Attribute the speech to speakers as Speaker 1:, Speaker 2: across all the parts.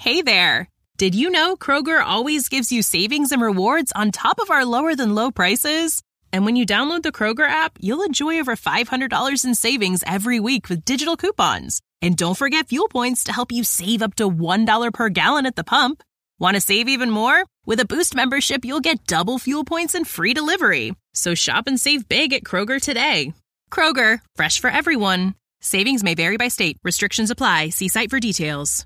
Speaker 1: Hey there! Did you know Kroger always gives you savings and rewards on top of our lower-than-low prices? And when you download the Kroger app, you'll enjoy over $500 in savings every week with digital coupons. And don't forget fuel points to help you save up to $1 per gallon at the pump. Want to save even more? With a Boost membership, you'll get double fuel points and free delivery. So shop and save big at Kroger today. Kroger, fresh for everyone. Savings may vary by state. Restrictions apply. See site for details.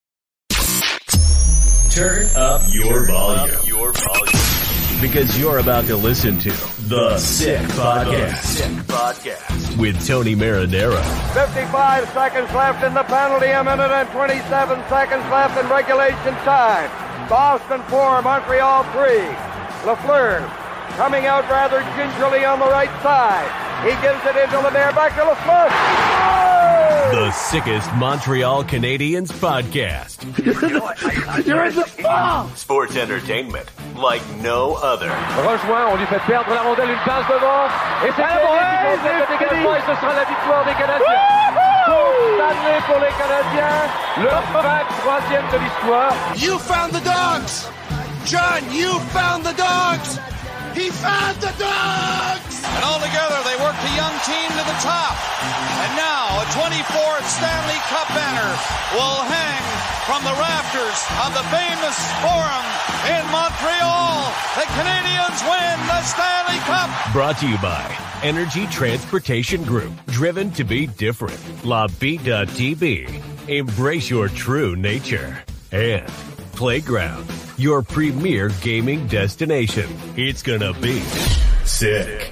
Speaker 2: Turn up your volume. Because you're about to listen to The Sick Podcast. With Tony Marinaro.
Speaker 3: 55 seconds left in the penalty, a minute and 27 seconds left in regulation time. Boston 4, Montreal 3. Lafleur coming out rather gingerly on the right side. He gives it into Lemaire, back to Lafleur.
Speaker 2: The sickest Montreal Canadiens podcast.
Speaker 3: You're in the ball!
Speaker 2: Sports entertainment like no other.
Speaker 3: Rejoint, on lui fait perdre la rondelle, une passe devant. Et c'est le dégagement et ce sera la victoire des Canadiens. Coupe Stanley pour les Canadiens. Le 23e de l'histoire.
Speaker 4: You found the dogs! John, you found the dogs! He found the dogs!
Speaker 5: And all together, they worked a young team to the top. And now, a 24th Stanley Cup banner will hang from the rafters of the famous Forum in Montreal. The Canadiens win the Stanley Cup.
Speaker 2: Brought to you by Energy Transportation Group. Driven to be different. La Vida TV. Embrace your true nature. And Playground, your premier gaming destination. It's gonna be sick.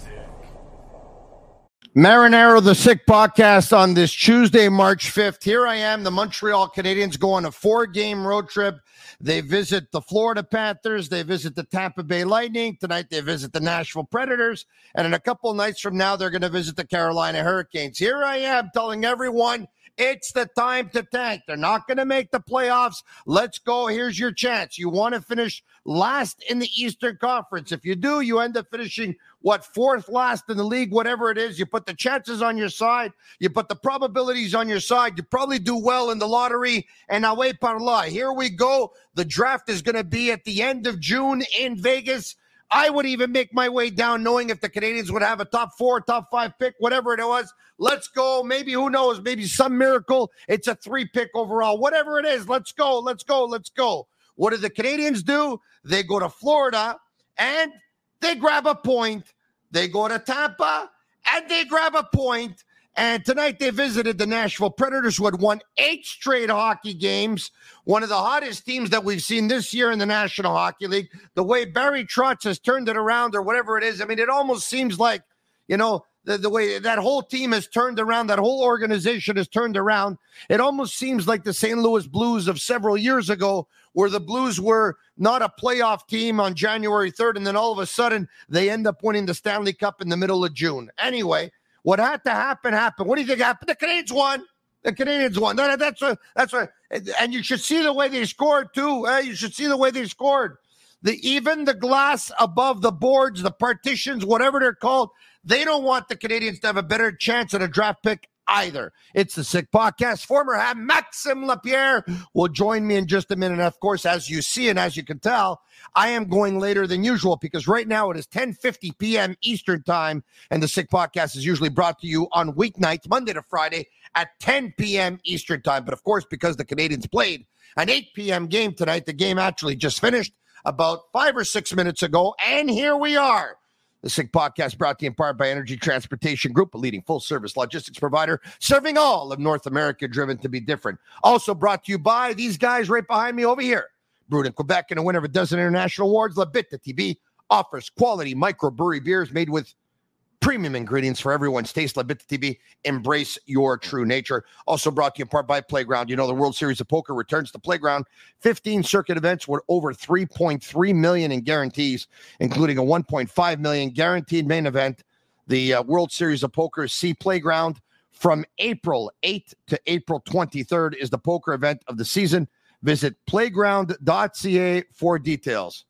Speaker 6: Marinaro, the Sick Podcast on this Tuesday, March 5th. Here I am. The Montreal Canadiens go on a 4-game road trip. They visit the Florida Panthers. They visit the Tampa Bay Lightning. Tonight they visit the Nashville Predators. And in a couple of nights from now, they're going to visit the Carolina Hurricanes. Here I am telling everyone, it's the time to tank. They're not going to make the playoffs. Let's go. Here's your chance. You want to finish last in the Eastern Conference. If you do, you end up finishing, fourth last in the league, whatever it is. You put the chances on your side. You put the probabilities on your side. You probably do well in the lottery. And away par la. Here we go. The draft is going to be at the end of June in Vegas. I would even make my way down knowing if the Canadiens would have a top 4, top 5 pick, whatever it was. Let's go. Maybe, who knows, maybe some miracle. It's a 3 pick overall. Whatever it is, let's go. What do the Canadiens do? They go to Florida and they grab a point. They go to Tampa and they grab a point. And tonight they visited the Nashville Predators, who had won 8 straight hockey games. One of the hottest teams that we've seen this year in the National Hockey League. The way Barry Trotz has turned it around or whatever it is. I mean, it almost seems like, the way that whole team has turned around, that whole organization has turned around. It almost seems like the St. Louis Blues of several years ago, where the Blues were not a playoff team on January 3rd, and then all of a sudden they end up winning the Stanley Cup in the middle of June. Anyway, what had to happen happened. What do you think happened? The Canadiens won. That's what. And you should see the way they scored too. You should see the way they scored. Even the glass above the boards, the partitions, whatever they're called, they don't want the Canadiens to have a better chance at a draft pick either. It's the Sick Podcast. Former Ham Maxime Lapierre will join me in just a minute. Of course, as you see and as you can tell, I am going later than usual because right now it is 10:50 p.m. Eastern Time, and the Sick Podcast is usually brought to you on weeknights, Monday to Friday, at 10 p.m. Eastern Time. But of course, because the Canadiens played an 8 p.m. game tonight, the game actually just finished about 5 or 6 minutes ago, and here we are. The Sick Podcast brought to you in part by Energy Transportation Group, a leading full-service logistics provider serving all of North America, driven to be different. Also brought to you by these guys right behind me over here. Brewed in Quebec and a winner of a dozen international awards, La Bitte TV offers quality microbrewery beers made with premium ingredients for everyone's taste. La Bitte TV, embrace your true nature. Also brought to you in part by Playground. You know, the World Series of Poker returns to Playground. 15 circuit events with over $3.3 million in guarantees, including a $1.5 million guaranteed main event. The World Series of Poker. See Playground from April 8th to April 23rd is the poker event of the season. Visit playground.ca for details.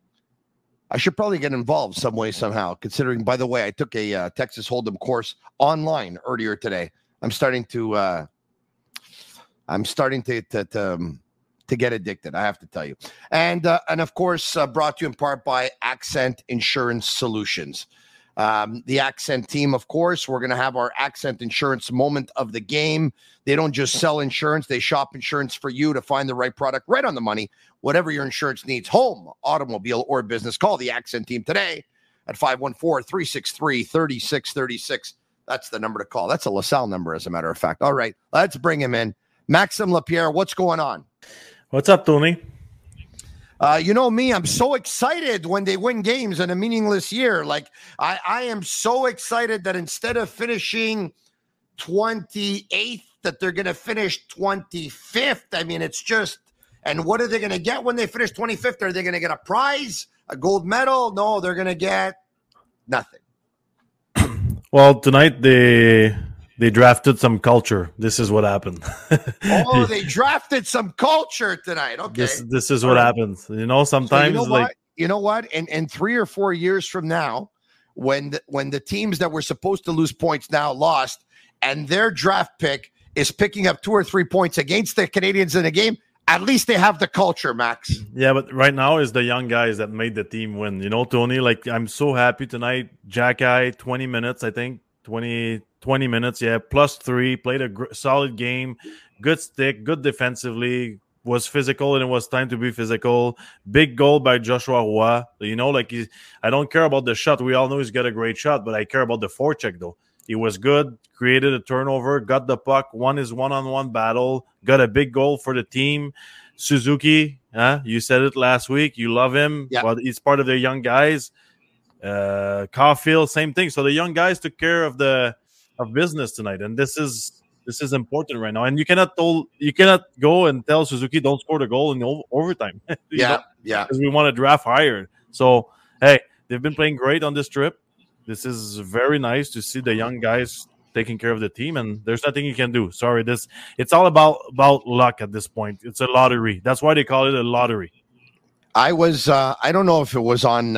Speaker 6: I should probably get involved some way, somehow, considering, by the way, I took a Texas Hold'em course online earlier today. I'm starting to to get addicted, I have to tell you. And of course, brought to you in part by Accent Insurance Solutions. The Accent team, of course, we're going to have our Accent Insurance moment of the game. They don't just sell insurance. They shop insurance for you to find the right product right on the money, whatever your insurance needs, home, automobile, or business. Call the Accent team today at 514-363-3636. That's the number to call. That's a LaSalle number, as a matter of fact. All right, let's bring him in. Maxime Lapierre, what's going on?
Speaker 7: What's up, Tony?
Speaker 6: You know me, I'm so excited when they win games in a meaningless year. Like, I am so excited that instead of finishing 28th, that they're going to finish 25th. I mean, it's just, and what are they going to get when they finish 25th? Are they going to get a prize, a gold medal? No, they're going to get nothing.
Speaker 7: Well, tonight they drafted some culture. This is what happened.
Speaker 6: Oh, they drafted some culture tonight. Okay.
Speaker 7: This is what happens. You know, sometimes
Speaker 6: so you know what? And 3 or 4 years from now, when the teams that were supposed to lose points now lost, and their draft pick is picking up 2 or 3 points against the Canadians in a game, at least they have the culture, Max.
Speaker 7: Yeah, but right now is the young guys that made the team win. You know, Tony, like, I'm so happy tonight. Jack-Eye, 20 minutes, I think. 20 minutes, yeah, +3, played a solid game, good stick, good defensively, was physical, and it was time to be physical. Big goal by Joshua Roy. You know, like, I don't care about the shot. We all know he's got a great shot, but I care about the forecheck, though. He was good, created a turnover, got the puck, won his one-on-one battle, got a big goal for the team. Suzuki, you said it last week. You love him.
Speaker 6: Yeah.
Speaker 7: Well, he's part of the young guys. Caulfield, same thing. So the young guys took care of business tonight, and this is important right now. And you cannot go and tell Suzuki don't score the goal in overtime.
Speaker 6: Yeah,
Speaker 7: because we want to draft higher. So hey, they've been playing great on this trip. This is very nice to see the young guys taking care of the team, and there's nothing you can do. Sorry, it's all about luck at this point. It's a lottery. That's why they call it a lottery.
Speaker 6: I don't know if it was on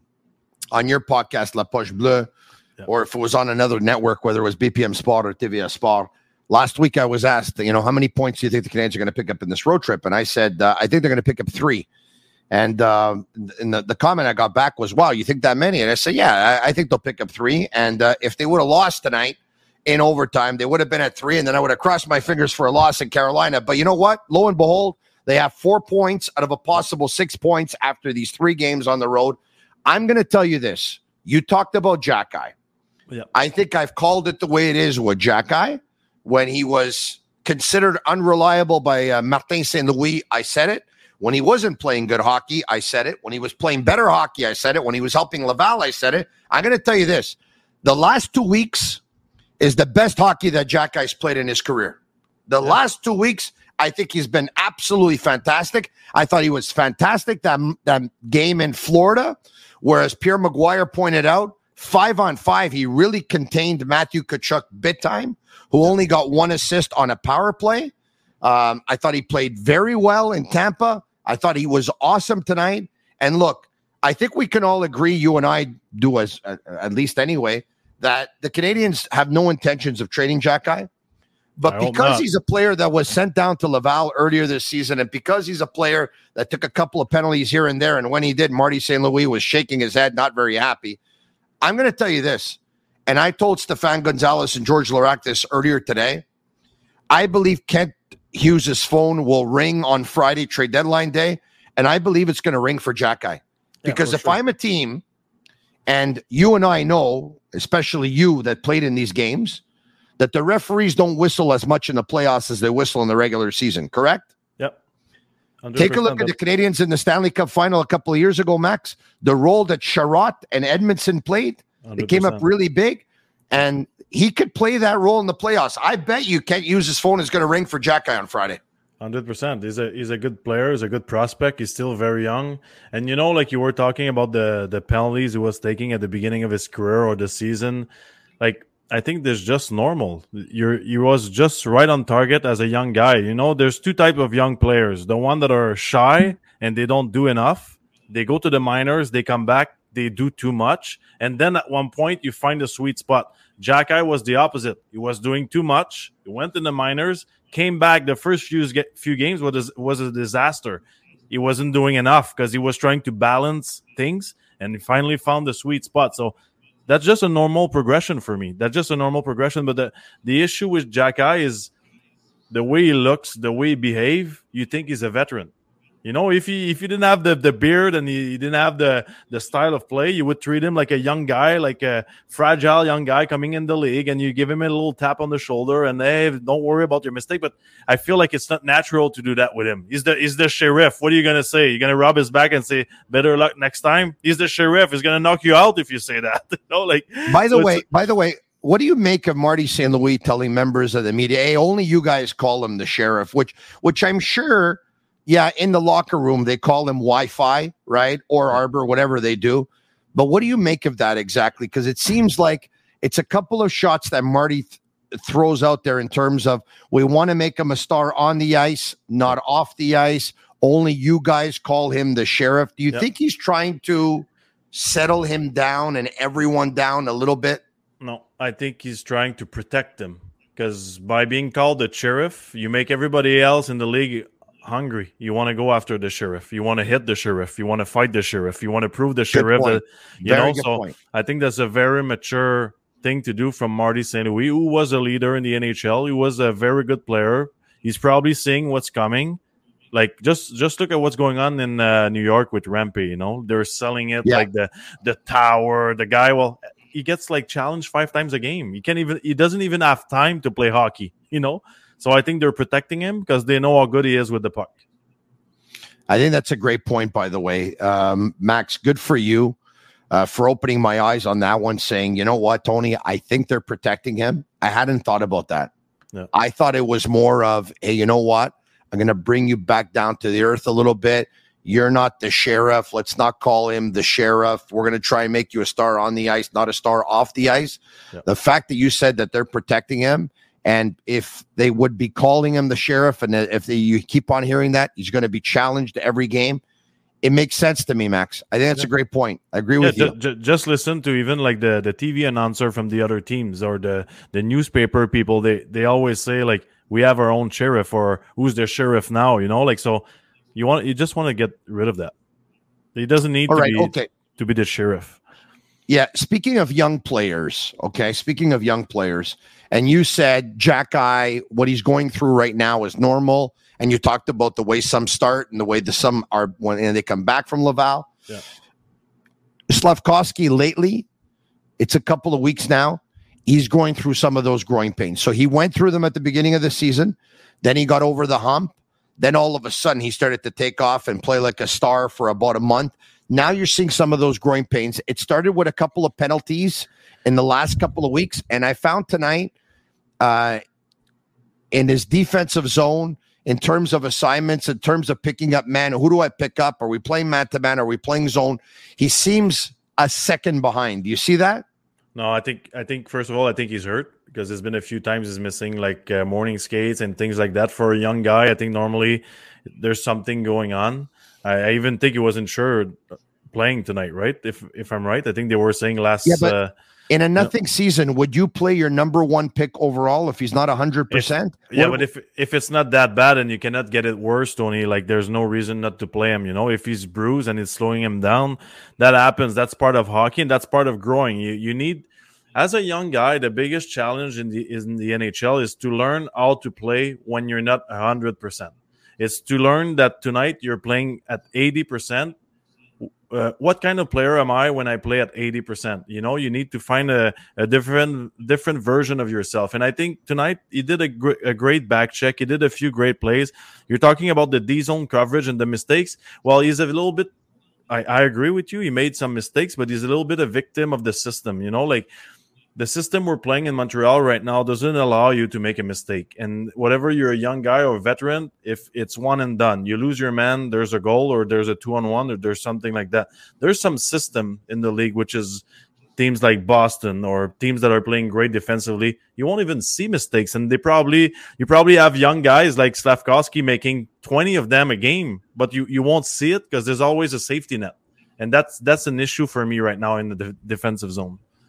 Speaker 6: your podcast, La Poche Bleue, or if it was on another network, whether it was BPM Sport or TVA Sport. Last week I was asked, how many points do you think the Canadians are going to pick up in this road trip? And I said, I think they're going to pick up 3. And the comment I got back was, wow, you think that many? And I said, yeah, I think they'll pick up 3. And if they would have lost tonight in overtime, they would have been at 3. And then I would have crossed my fingers for a loss in Carolina. But you know what? Lo and behold, they have 4 points out of a possible 6 points after these 3 games on the road. I'm going to tell you this. You talked about Jack-Eye.
Speaker 7: Yep.
Speaker 6: I think I've called it the way it is with Jack-Eye. When he was considered unreliable by Martin St. Louis, I said it. When he wasn't playing good hockey, I said it. When he was playing better hockey, I said it. When he was helping Laval, I said it. I'm going to tell you this. The last 2 weeks is the best hockey that Jack-Eye's played in his career. The last 2 weeks, I think he's been absolutely fantastic. I thought he was fantastic that game in Florida, whereas Pierre Maguire pointed out, 5-on-5, he really contained Matthew Tkachuk big time, who only got 1 assist on a power play. I thought he played very well in Tampa. I thought he was awesome tonight. And look, I think we can all agree, you and I do, as at least anyway, that the Canadians have no intentions of trading Jack-Eye. But because he's a player that was sent down to Laval earlier this season, and because he's a player that took a couple of penalties here and there, and when he did, Marty St. Louis was shaking his head, not very happy. I'm going to tell you this, and I told Stefan Gonzalez and George Larac this earlier today. I believe Kent Hughes' phone will ring on Friday, trade deadline day, and I believe it's going to ring for Jack-Eye. Because if I'm a team, and you and I know, especially you that played in these games, that the referees don't whistle as much in the playoffs as they whistle in the regular season, correct?
Speaker 7: Yep.
Speaker 6: Take a look at the Canadians in the Stanley Cup final a couple of years ago, Max. The role that Sherratt and Edmondson played, 100%. It came up really big, and he could play that role in the playoffs. I bet you Kent use his phone is going to ring for Jack-Eye on Friday.
Speaker 7: 100%. He's a good player. He's a good prospect. He's still very young. And, like you were talking about the penalties he was taking at the beginning of his career or the season, like, I think there's just normal. He was just right on target as a young guy. There's 2 types of young players. The one that are shy and they don't do enough. They go to the minors, they come back, they do too much. And then at one point you find a sweet spot. Jack-Eye was the opposite. He was doing too much. He went in the minors, came back. The first few games was a disaster. He wasn't doing enough because he was trying to balance things, and he finally found the sweet spot. So that's just a normal progression for me. But the issue with Xhekaj is the way he looks, the way he behaves. You think he's a veteran. If he didn't have the beard and he didn't have the style of play, you would treat him like a young guy, like a fragile young guy coming in the league, and you give him a little tap on the shoulder and, hey, don't worry about your mistake. But I feel like it's not natural to do that with him. He's the sheriff. What are you going to say? You're going to rub his back and say, better luck next time? He's the sheriff. He's going to knock you out if you say that.
Speaker 6: By the way, what do you make of Marty St. Louis telling members of the media, hey, only you guys call him the sheriff, which I'm sure – yeah, in the locker room, they call him Wi-Fi, right? Or Arbor, whatever they do. But what do you make of that exactly? Because it seems like it's a couple of shots that Marty throws out there in terms of, we want to make him a star on the ice, not off the ice. Only you guys call him the sheriff. Do you think he's trying to settle him down and everyone down a little bit?
Speaker 7: No, I think he's trying to protect them. Because by being called the sheriff, you make everybody else in the league hungry. You want to go after the sheriff. You want to hit the sheriff. You want to fight the sheriff. You want to prove the sheriff that point. I think that's a very mature thing to do from Marty St. Louis, who was a leader in the NHL. He was a very good player. He's probably seeing what's coming. Like just look at what's going on in New York with Rempe. They're selling it like the tower. The guy, he gets challenged 5 times a game. He doesn't even have time to play hockey. So I think they're protecting him because they know how good he is with the puck.
Speaker 6: I think that's a great point, by the way. Max, good for you for opening my eyes on that one, saying, you know what, Tony, I think they're protecting him. I hadn't thought about that. No. I thought it was more of, hey, you know what? I'm going to bring you back down to the earth a little bit. You're not the sheriff. Let's not call him the sheriff. We're going to try and make you a star on the ice, not a star off the ice. Yep. The fact that you said that they're protecting him, and if they would be calling him the sheriff, and if you keep on hearing that, he's going to be challenged every game. It makes sense to me, Max. I think that's a great point. I agree with you.
Speaker 7: Just listen to even the TV announcer from the other teams or the newspaper people. They always say we have our own sheriff, or who's the sheriff now? So you just want to get rid of that. He doesn't need to be the sheriff.
Speaker 6: Yeah. Speaking of young players, and you said Xhekaj, what he's going through right now is normal. And you talked about the way some start and the way some are when they come back from Laval. Yeah. Slafkovsky lately, it's a couple of weeks now, he's going through some of those growing pains. So he went through them at the beginning of the season. Then he got over the hump. Then all of a sudden he started to take off and play like a star for about a month. Now you're seeing some of those growing pains. It started with a couple of penalties in the last couple of weeks. And I found tonight, in his defensive zone, in terms of assignments, in terms of picking up man, who do I pick up? Are we playing man-to-man? Are we playing zone? He seems a second behind. Do you see that?
Speaker 7: No, I think first of all, I think he's hurt because there's been a few times he's missing morning skates and things like that. For a young guy, I think normally there's something going on. I even think he wasn't sure playing tonight, right? If I'm right, I think they were saying last.
Speaker 6: Yeah, but in a nothing season, would you play your number one pick overall if he's not 100%?
Speaker 7: Yeah, but if it's not that bad and you cannot get it worse, Tony, there's no reason not to play him. If he's bruised and it's slowing him down, that happens. That's part of hockey and that's part of growing. You need, as a young guy, the biggest challenge in the NHL is to learn how to play when you're not 100%. It's to learn that tonight you're playing at 80%. What kind of player am I when I play at 80%? You need to find a different version of yourself. And I think tonight he did a great back check. He did a few great plays. You're talking about the D-zone coverage and the mistakes. Well, he's a little bit, I agree with you. He made some mistakes, but he's a little bit a victim of the system. The system we're playing in Montreal right now doesn't allow you to make a mistake. And whatever you're a young guy or a veteran, if it's one and done, you lose your man, there's a goal or there's a 2-on-1 or there's something like that. There's some system in the league, which is teams like Boston or teams that are playing great defensively. You won't even see mistakes. And you probably have young guys like Slafkovsky making 20 of them a game, but you won't see it because there's always a safety net. And that's an issue for me right now in the defensive zone.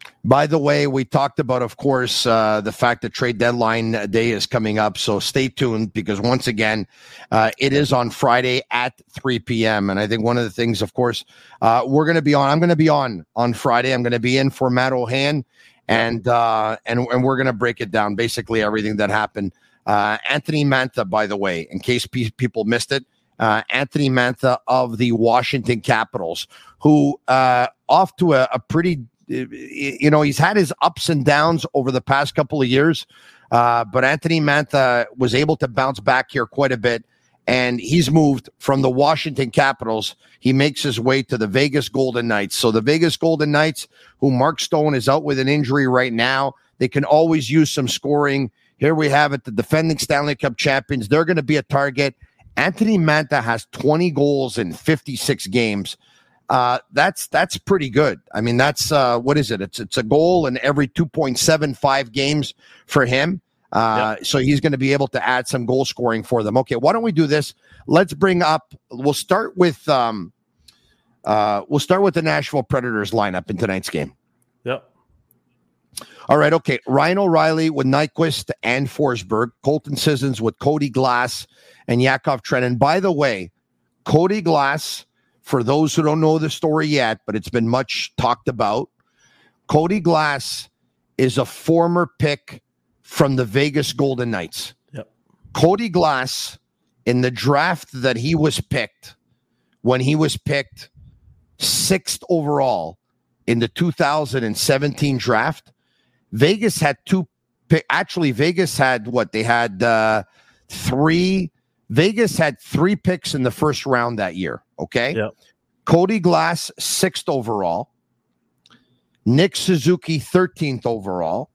Speaker 6: By the way, we talked about, of course, the fact that trade deadline day is coming up. So stay tuned because once again, it is on Friday at 3 p.m. And I think one of the things, of course, I'm going to be on Friday. I'm going to be in for Matt O'Han and we're going to break it down, basically everything that happened. Anthony Mantha, by the way, in case people missed it, Anthony Mantha of the Washington Capitals, who off to a pretty, he's had his ups and downs over the past couple of years, but Anthony Mantha was able to bounce back here quite a bit, and he's moved from the Washington Capitals. He makes his way to the Vegas Golden Knights. So the Vegas Golden Knights, who Mark Stone is out with an injury right now, they can always use some scoring. Here we have it, the defending Stanley Cup champions. They're going to be a target. Anthony Mantha has 20 goals in 56 games. That's pretty good. I mean, that's what is it? It's a goal in every 2.75 games for him. So he's going to be able to add some goal scoring for them. Okay, why don't we do this? We'll start with the Nashville Predators lineup in tonight's game.
Speaker 7: Yep.
Speaker 6: All right, okay. Ryan O'Reilly with Nyquist and Forsberg. Colton Sissons with Cody Glass and Yakov Trenin. By the way, Cody Glass, for those who don't know the story yet, but it's been much talked about, Cody Glass is a former pick from the Vegas Golden Knights.
Speaker 7: Yep.
Speaker 6: Cody Glass, in the draft that he was picked, when he was picked 6th overall in the 2017 draft, Vegas had Vegas had what? They had 3. Vegas had 3 picks in the first round that year. Okay.
Speaker 7: Yep.
Speaker 6: Cody Glass, 6th overall. Nick Suzuki, 13th overall.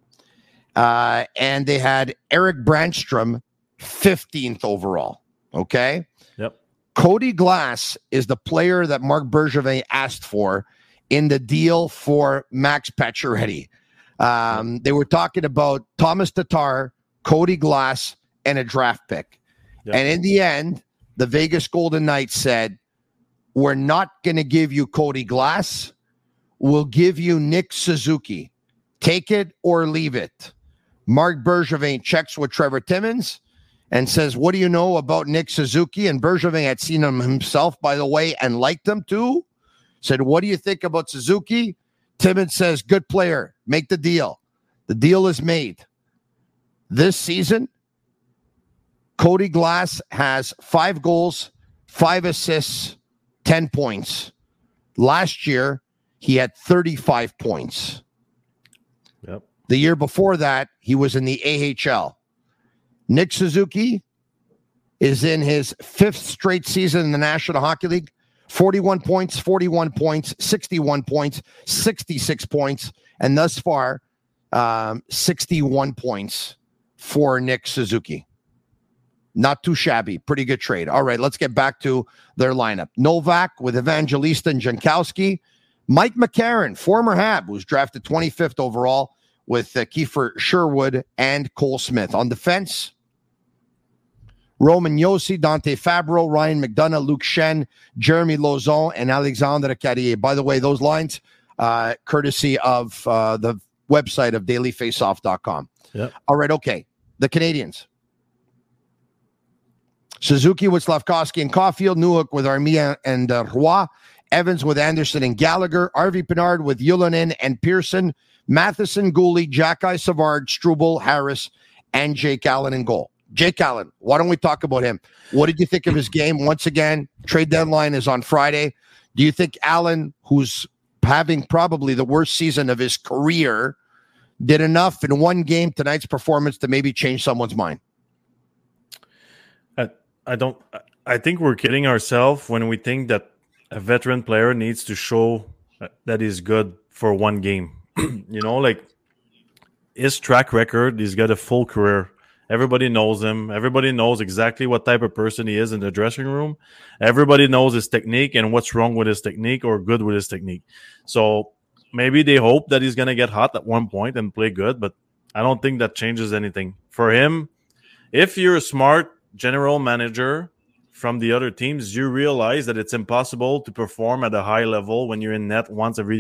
Speaker 6: And they had Eric Brandstrom, 15th overall. Okay.
Speaker 7: Yep.
Speaker 6: Cody Glass is the player that Marc Bergevin asked for in the deal for Max Pacioretty. They were talking about Thomas Tatar, Cody Glass, and a draft pick. Yep. And in the end, the Vegas Golden Knights said, we're not going to give you Cody Glass. We'll give you Nick Suzuki. Take it or leave it. Marc Bergevin checks with Trevor Timmons and says, what do you know about Nick Suzuki? And Bergevin had seen him himself, by the way, and liked him too. Said, what do you think about Suzuki? Timmons says, good player. Make the deal. The deal is made. This season, Cody Glass has 5 goals, 5 assists, 10 points. Last year, he had 35 points.
Speaker 7: Yep.
Speaker 6: The year before that, he was in the AHL. Nick Suzuki is in his 5th straight season in the National Hockey League. 41 points, 61 points, 61 points, 66 points, and thus far, 61 points for Nick Suzuki. Not too shabby. Pretty good trade. All right, let's get back to their lineup. Novak with Evangelista and Jankowski. Mike McCarron, former Hab, who's drafted 25th overall with Kiefer Sherwood and Cole Smith. On defense, Roman Josi, Dante Fabro, Ryan McDonough, Luke Shen, Jeremy Lauzon, and Alexandre Carrier. By the way, those lines, courtesy of the website of dailyfaceoff.com.
Speaker 7: Yep.
Speaker 6: All right, okay. The Canadians. Suzuki with Slavkovsky and Caulfield, Newhook with Armia and Roy, Evans with Anderson and Gallagher, RV Pinard with Yulanen and Pearson, Matheson, Gooley, Jack-Eye Savard, Struble, Harris, and Jake Allen in goal. Jake Allen, why don't we talk about him? What did you think of his game? Once again, trade deadline is on Friday. Do you think Allen, who's having probably the worst season of his career, did enough in one game, tonight's performance, to maybe change someone's mind?
Speaker 7: I think we're kidding ourselves when we think that a veteran player needs to show that he's good for one game. Like his track record, he's got a full career. Everybody knows him. Everybody knows exactly what type of person he is in the dressing room. Everybody knows his technique and what's wrong with his technique or good with his technique. So maybe they hope that he's going to get hot at one point and play good, but I don't think that changes anything. For him, if you're a smart general manager from the other teams, you realize that it's impossible to perform at a high level when you're in net once every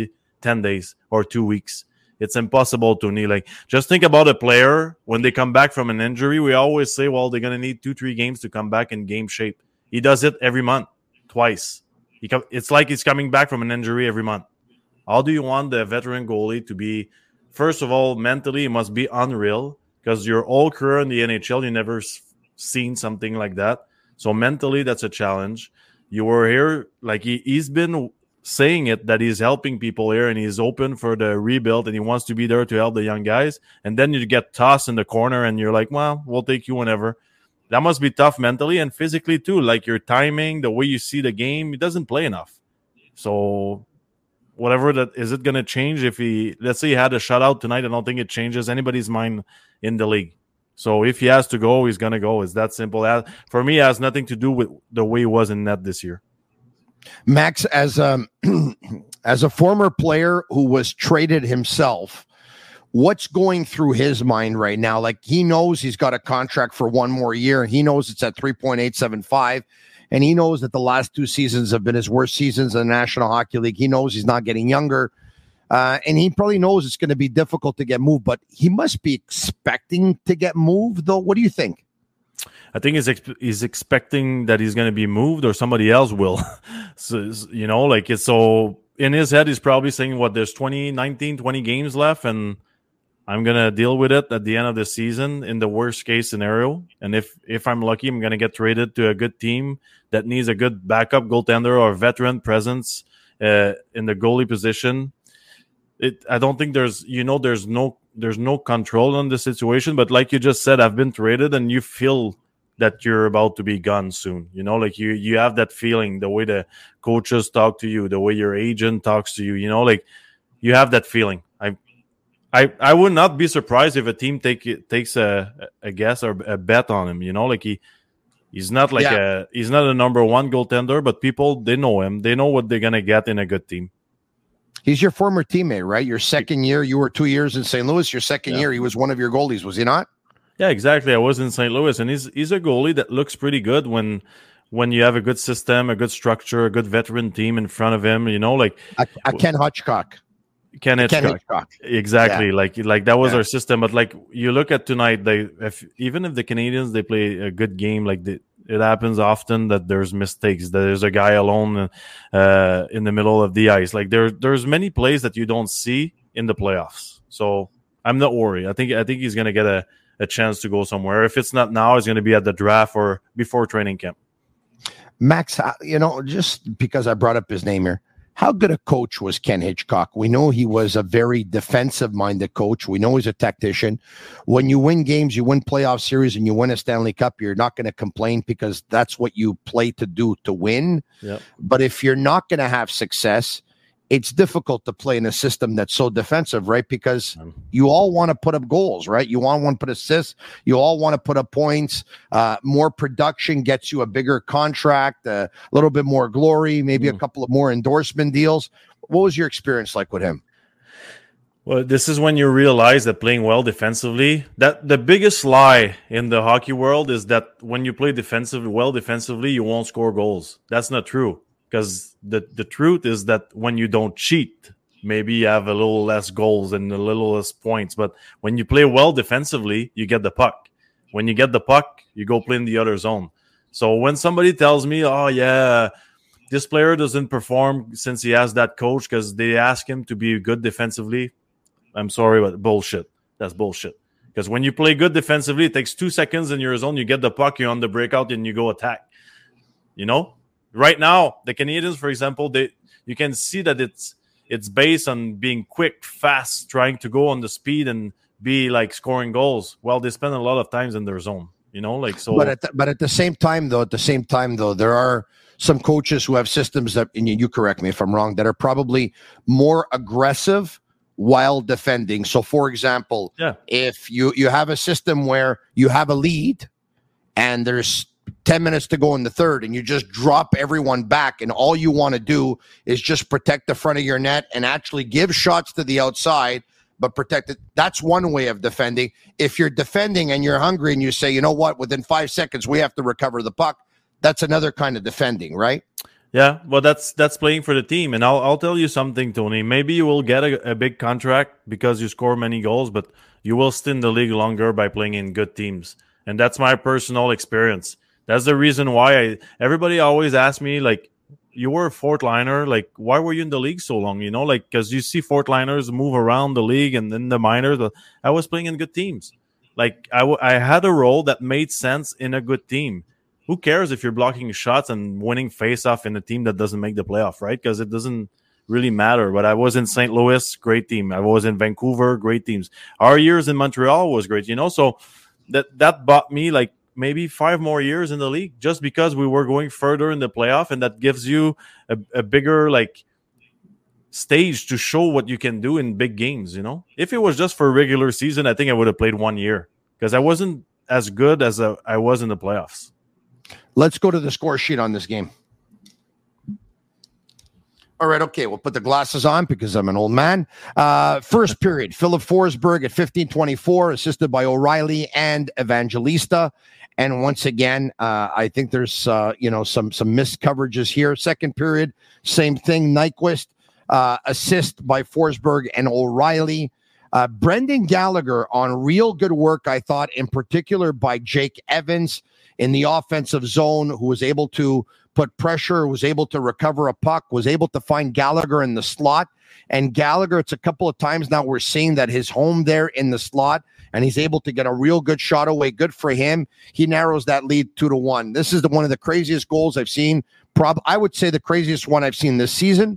Speaker 7: 10 days or 2 weeks. It's impossible, Tony. Like, just think about a player when they come back from an injury. We always say, well, they're going to need 2-3 games to come back in game shape. He does it every month, twice. It's like he's coming back from an injury every month. How do you want the veteran goalie to be? First of all, mentally, it must be unreal because your whole career in the NHL, you never seen something like that. So mentally, that's a challenge. You were here, like he's been saying it, that he's helping people here and he's open for the rebuild and he wants to be there to help the young guys. And then you get tossed in the corner and you're like, well, we'll take you whenever. That must be tough mentally and physically too. Like your timing, the way you see the game, he doesn't play enough. So whatever that, is it going to change if let's say he had a shutout tonight? I don't think it changes anybody's mind in the league. So if he has to go, he's going to go. It's that simple. For me, it has nothing to do with the way he was in net this year.
Speaker 6: Max, as a former player who was traded himself, what's going through his mind right now? Like, he knows he's got a contract for one more year. He knows it's at 3.875, and he knows that the last 2 seasons have been his worst seasons in the National Hockey League. He knows he's not getting younger, and he probably knows it's going to be difficult to get moved, but he must be expecting to get moved, though. What do you think?
Speaker 7: I think he's expecting that he's going to be moved or somebody else will. So, you know, like, it's so in his head, he's probably saying, there's 20 games left, and I'm going to deal with it at the end of the season in the worst case scenario. And if I'm lucky, I'm going to get traded to a good team that needs a good backup goaltender or veteran presence in the goalie position. I don't think there's no control on the situation, but like you just said, I've been traded and you feel that you're about to be gone soon. You know, like you have that feeling, the way the coaches talk to you, the way your agent talks to you, you know, like you have that feeling. I would not be surprised if a team takes a guess or a bet on him, you know, like he's not like he's not a number one goaltender, but people, they know him. They know what they're going to get in a good team.
Speaker 6: He's your former teammate, right? Your second year, you were 2 years in St. Louis. Your second year, he was one of your goalies, was he not?
Speaker 7: Yeah, exactly. I was in St. Louis, and he's a goalie that looks pretty good when you have a good system, a good structure, a good veteran team in front of him. You know, like
Speaker 6: Ken Hitchcock.
Speaker 7: Ken Hitchcock. Exactly. Yeah. Like that was our system. But like you look at tonight, even if the Canadians, they play a good game, like it happens often that there's mistakes. There's a guy alone in the middle of the ice. Like there's many plays that you don't see in the playoffs. So I'm not worried. I think he's going to get a chance to go somewhere. If it's not now, it's going to be at the draft or before training camp.
Speaker 6: Max, you know, just because I brought up his name here, how good a coach was Ken Hitchcock? We know he was a very defensive-minded coach. We know he's a tactician. When you win games, you win playoff series, and you win a Stanley Cup, you're not going to complain because that's what you play to do, to win. Yep. But if you're not going to have success, it's difficult to play in a system that's so defensive, right? Because you all want to put up goals, right? You all want to put assists. You all want to put up points. More production gets you a bigger contract, a little bit more glory, maybe a couple of more endorsement deals. What was your experience like with him?
Speaker 7: Well, this is when you realize that playing well defensively, that the biggest lie in the hockey world is that when you play well defensively, you won't score goals. That's not true. Because the truth is that when you don't cheat, maybe you have a little less goals and a little less points. But when you play well defensively, you get the puck. When you get the puck, you go play in the other zone. So when somebody tells me, oh, yeah, this player doesn't perform since he has that coach because they ask him to be good defensively, I'm sorry, but bullshit. That's bullshit. Because when you play good defensively, it takes 2 seconds in your zone. You get the puck, you're on the breakout, and you go attack. You know? Right now, the Canadians, for example, you can see that it's based on being quick, fast, trying to go on the speed and be like scoring goals. Well, they spend a lot of times in their zone, you know, like so.
Speaker 6: But at the same time, though, there are some coaches who have systems that, and you correct me if I'm wrong, that are probably more aggressive while defending. So, for example, if you have a system where you have a lead and there's 10 minutes to go in the third and you just drop everyone back and all you want to do is just protect the front of your net and actually give shots to the outside, but protect it. That's one way of defending. If you're defending and you're hungry and you say, you know what, within 5 seconds, we have to recover the puck. That's another kind of defending, right?
Speaker 7: Yeah, well, that's playing for the team, and I'll tell you something, Tony. Maybe you will get a big contract because you score many goals, but you will stay in the league longer by playing in good teams, and that's my personal experience. That's the reason why everybody always asks me, like, you were a fourth liner, like, why were you in the league so long? You know, like, because you see fourth liners move around the league and then the minors. But I was playing in good teams. Like, I had a role that made sense in a good team. Who cares if you're blocking shots and winning face-off in a team that doesn't make the playoff, right? Because it doesn't really matter. But I was in St. Louis, great team. I was in Vancouver, great teams. Our years in Montreal was great, you know? So that bought me, like, maybe 5 more years in the league just because we were going further in the playoff, and that gives you a bigger, like, stage to show what you can do in big games, you know? If it was just for a regular season, I think I would have played 1 year because I wasn't as good as I was in the playoffs.
Speaker 6: Let's go to the score sheet on this game. All right, okay, we'll put the glasses on because I'm an old man. First period, Philip Forsberg at 15:24, assisted by O'Reilly and Evangelista. And once again, I think there's some missed coverages here. Second period, same thing. Nyquist, assist by Forsberg and O'Reilly. Brendan Gallagher on real good work, I thought, in particular by Jake Evans in the offensive zone, who was able to put pressure, was able to recover a puck, was able to find Gallagher in the slot. And Gallagher, it's a couple of times now we're seeing that his home there in the slot, and he's able to get a real good shot away. Good for him. He narrows that lead 2-1. This is one of the craziest goals I've seen. I would say the craziest one I've seen this season.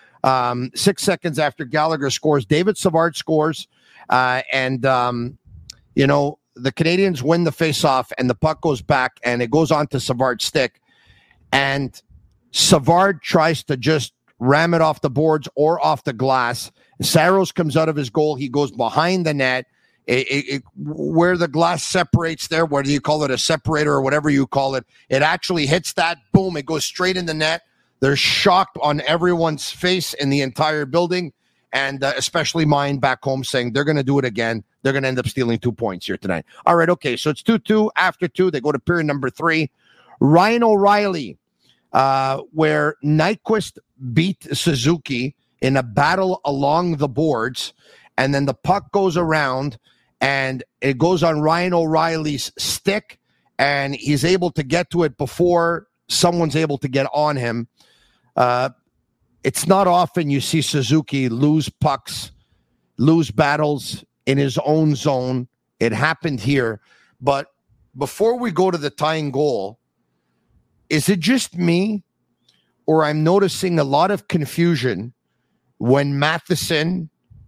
Speaker 6: 6 seconds after Gallagher scores, David Savard scores, and the Canadians win the faceoff, and the puck goes back, and it goes onto Savard's stick, and Savard tries to just ram it off the boards or off the glass. Saros comes out of his goal. He goes behind the net. Where the glass separates there, whether you call it a separator or whatever you call it, it actually hits that. Boom, it goes straight in the net. There's shock on everyone's face in the entire building, and especially mine back home, saying they're going to do it again. They're going to end up stealing 2 points here tonight. All right, okay, so it's 2-2. After 2, they go to period number 3. Ryan O'Reilly, where Nyquist beat Suzuki in a battle along the boards, and then the puck goes around, and it goes on Ryan O'Reilly's stick, and he's able to get to it before someone's able to get on him. It's not often you see Suzuki lose pucks, lose battles in his own zone. It happened here. But before we go to the tying goal, is it just me, or I'm noticing a lot of confusion when Matheson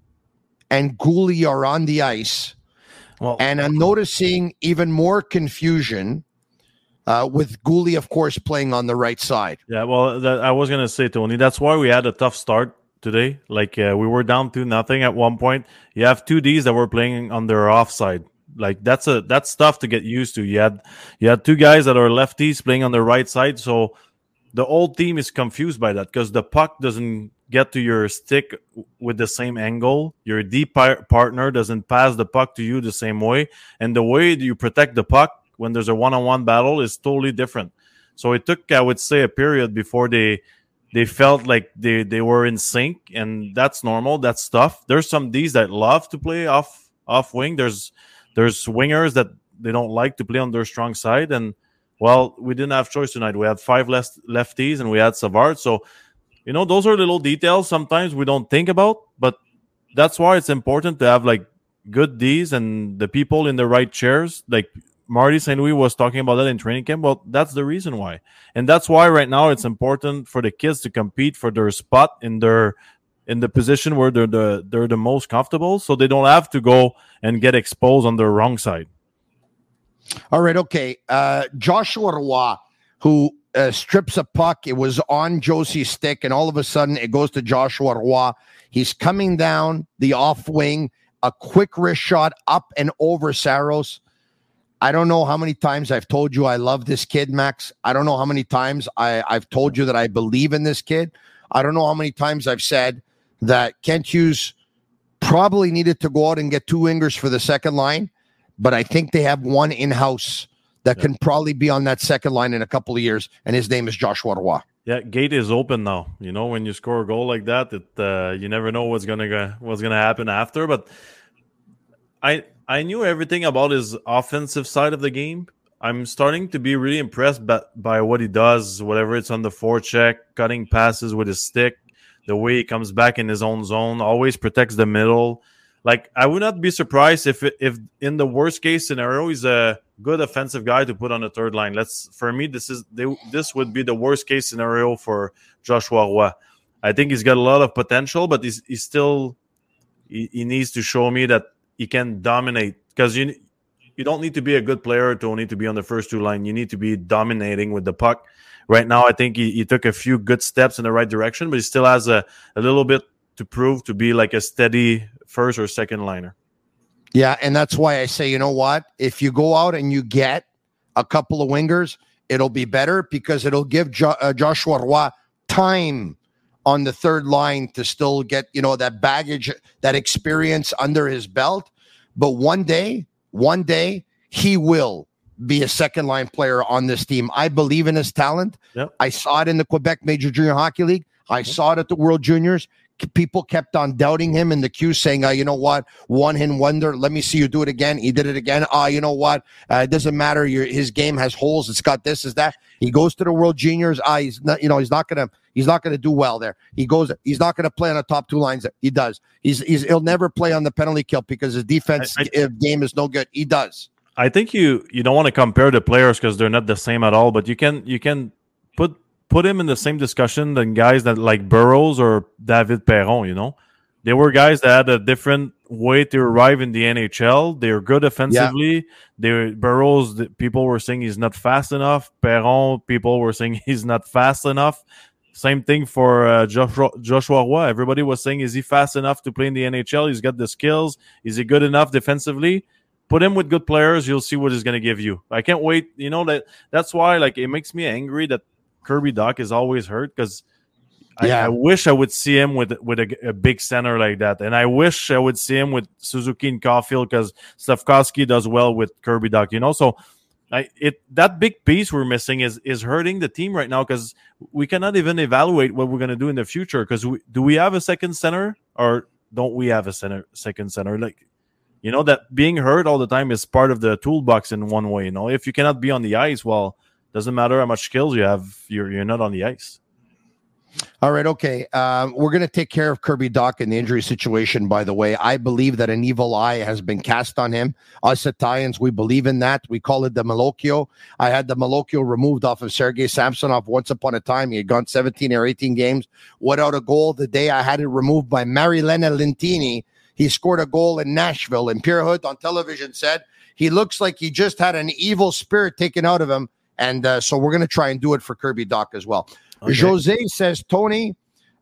Speaker 6: and Gouli are on the ice? Well, and I'm noticing even more confusion with Gouli, of course, playing on the right side.
Speaker 7: Yeah, well, I was going to say, Tony, that's why we had a tough start today. Like, we were down 2-0 at one point. You have 2 Ds that were playing on their offside. Like, that's tough to get used to. You had 2 guys that are lefties playing on the right side, so the whole team is confused by that because the puck doesn't get to your stick with the same angle. Your D partner doesn't pass the puck to you the same way, and the way you protect the puck when there's a one-on-one battle is totally different. So it took, I would say, a period before they felt like they were in sync, and that's normal. That's tough. There's some Ds that love to play off wing. There's wingers that they don't like to play on their strong side, and well, we didn't have choice tonight. We had 5 lefties, and we had Savard. So, those are little details sometimes we don't think about, but that's why it's important to have, like, good Ds and the people in the right chairs. Like Marty St. Louis was talking about that in training camp. Well, that's the reason why. And that's why right now it's important for the kids to compete for their spot in the position where they're the most comfortable, so they don't have to go and get exposed on the wrong side.
Speaker 6: All right, okay. Joshua Roy, who strips a puck. It was on Josie's stick, and all of a sudden it goes to Joshua Roy. He's coming down the off wing, a quick wrist shot up and over Saros. I don't know how many times I've told you I love this kid, Max. I don't know how many times I've told you that I believe in this kid. I don't know how many times I've said that Kent Hughes probably needed to go out and get 2 wingers for the second line, but I think they have one in-house that can probably be on that second line in a couple of years, and his name is Joshua Roy.
Speaker 7: Yeah, gate is open now. You know, when you score a goal like that, you never know what's gonna happen after. But I knew everything about his offensive side of the game. I'm starting to be really impressed by what he does, whatever it's on the forecheck, cutting passes with his stick, the way he comes back in his own zone, always protects the middle. Like, I would not be surprised if in the worst case scenario, he's a good offensive guy to put on the third line. For me, this would be the worst case scenario for Joshua Roy. I think he's got a lot of potential, but he's still he needs to show me that he can dominate, because you don't need to be a good player to only to be on the first two line. You need to be dominating with the puck. Right now, I think he took a few good steps in the right direction, but he still has a little bit to prove to be like a steady first or second liner.
Speaker 6: Yeah, and that's why I say, you know what? If you go out and you get a couple of wingers, it'll be better, because it'll give Joshua Roy time on the third line to still get, that baggage, that experience under his belt. But one day, he will be a second line player on this team. I believe in his talent.
Speaker 7: Yep.
Speaker 6: I saw it in the Quebec Major Junior Hockey League. I saw it at the World Juniors. People kept on doubting him in the queue, saying, you know what, one-hit wonder, let me see you do it again. He did it again. You know what, it doesn't matter. His game has holes. It's got this, is that. He goes to the World Juniors. He's not gonna do well there. He's not gonna play on the top two lines. He does. He'll never play on the penalty kill because his defense game is no good. He does.
Speaker 7: I think you don't want to compare the players because they're not the same at all, but you can put him in the same discussion than guys that like Burroughs or David Perron. They were guys that had a different way to arrive in the NHL. They're good offensively. Yeah. Burroughs, people were saying he's not fast enough. Perron, people were saying he's not fast enough. Same thing for Joshua Roy. Everybody was saying, is he fast enough to play in the NHL? He's got the skills. Is he good enough defensively? Put him with good players. You'll see what he's going to give you. I can't wait. That's why it makes me angry that Kirby Dach is always hurt, because I wish I would see him with a big center like that, and I wish I would see him with Suzuki and Caulfield, because Slafkovsky does well with Kirby Dach. So that big piece we're missing is hurting the team right now, because we cannot even evaluate what we're going to do in the future. Because do we have a second center, or don't we have a second center? That being hurt all the time is part of the toolbox in one way. If you cannot be on the ice, well, doesn't matter how much skills you have, you're not on the ice.
Speaker 6: All right, okay. We're going to take care of Kirby Dach in the injury situation, by the way. I believe that an evil eye has been cast on him. Us Italians, we believe in that. We call it the Malocchio. I had the Malocchio removed off of Sergei Samsonov once upon a time. He had gone 17 or 18 games without a goal. The day I had it removed by Marilena Lentini, he scored a goal in Nashville. And Pierre Hood on television said he looks like he just had an evil spirit taken out of him. And so we're going to try and do it for Kirby Dach as well. Okay. Jose says, Tony,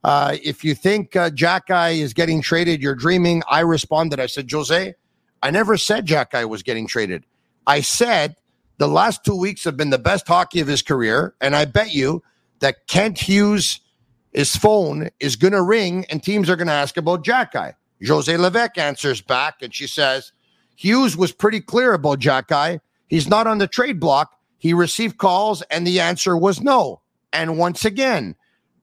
Speaker 6: if you think Jack-Eye is getting traded, you're dreaming. I responded. I said, Jose, I never said Jack-Eye was getting traded. I said the last 2 weeks have been the best hockey of his career. And I bet you that Kent Hughes' phone is going to ring and teams are going to ask about Jack-Eye. Jose Levesque answers back and she says, Hughes was pretty clear about Jack-Eye. He's not on the trade block. He received calls and the answer was no. And once again,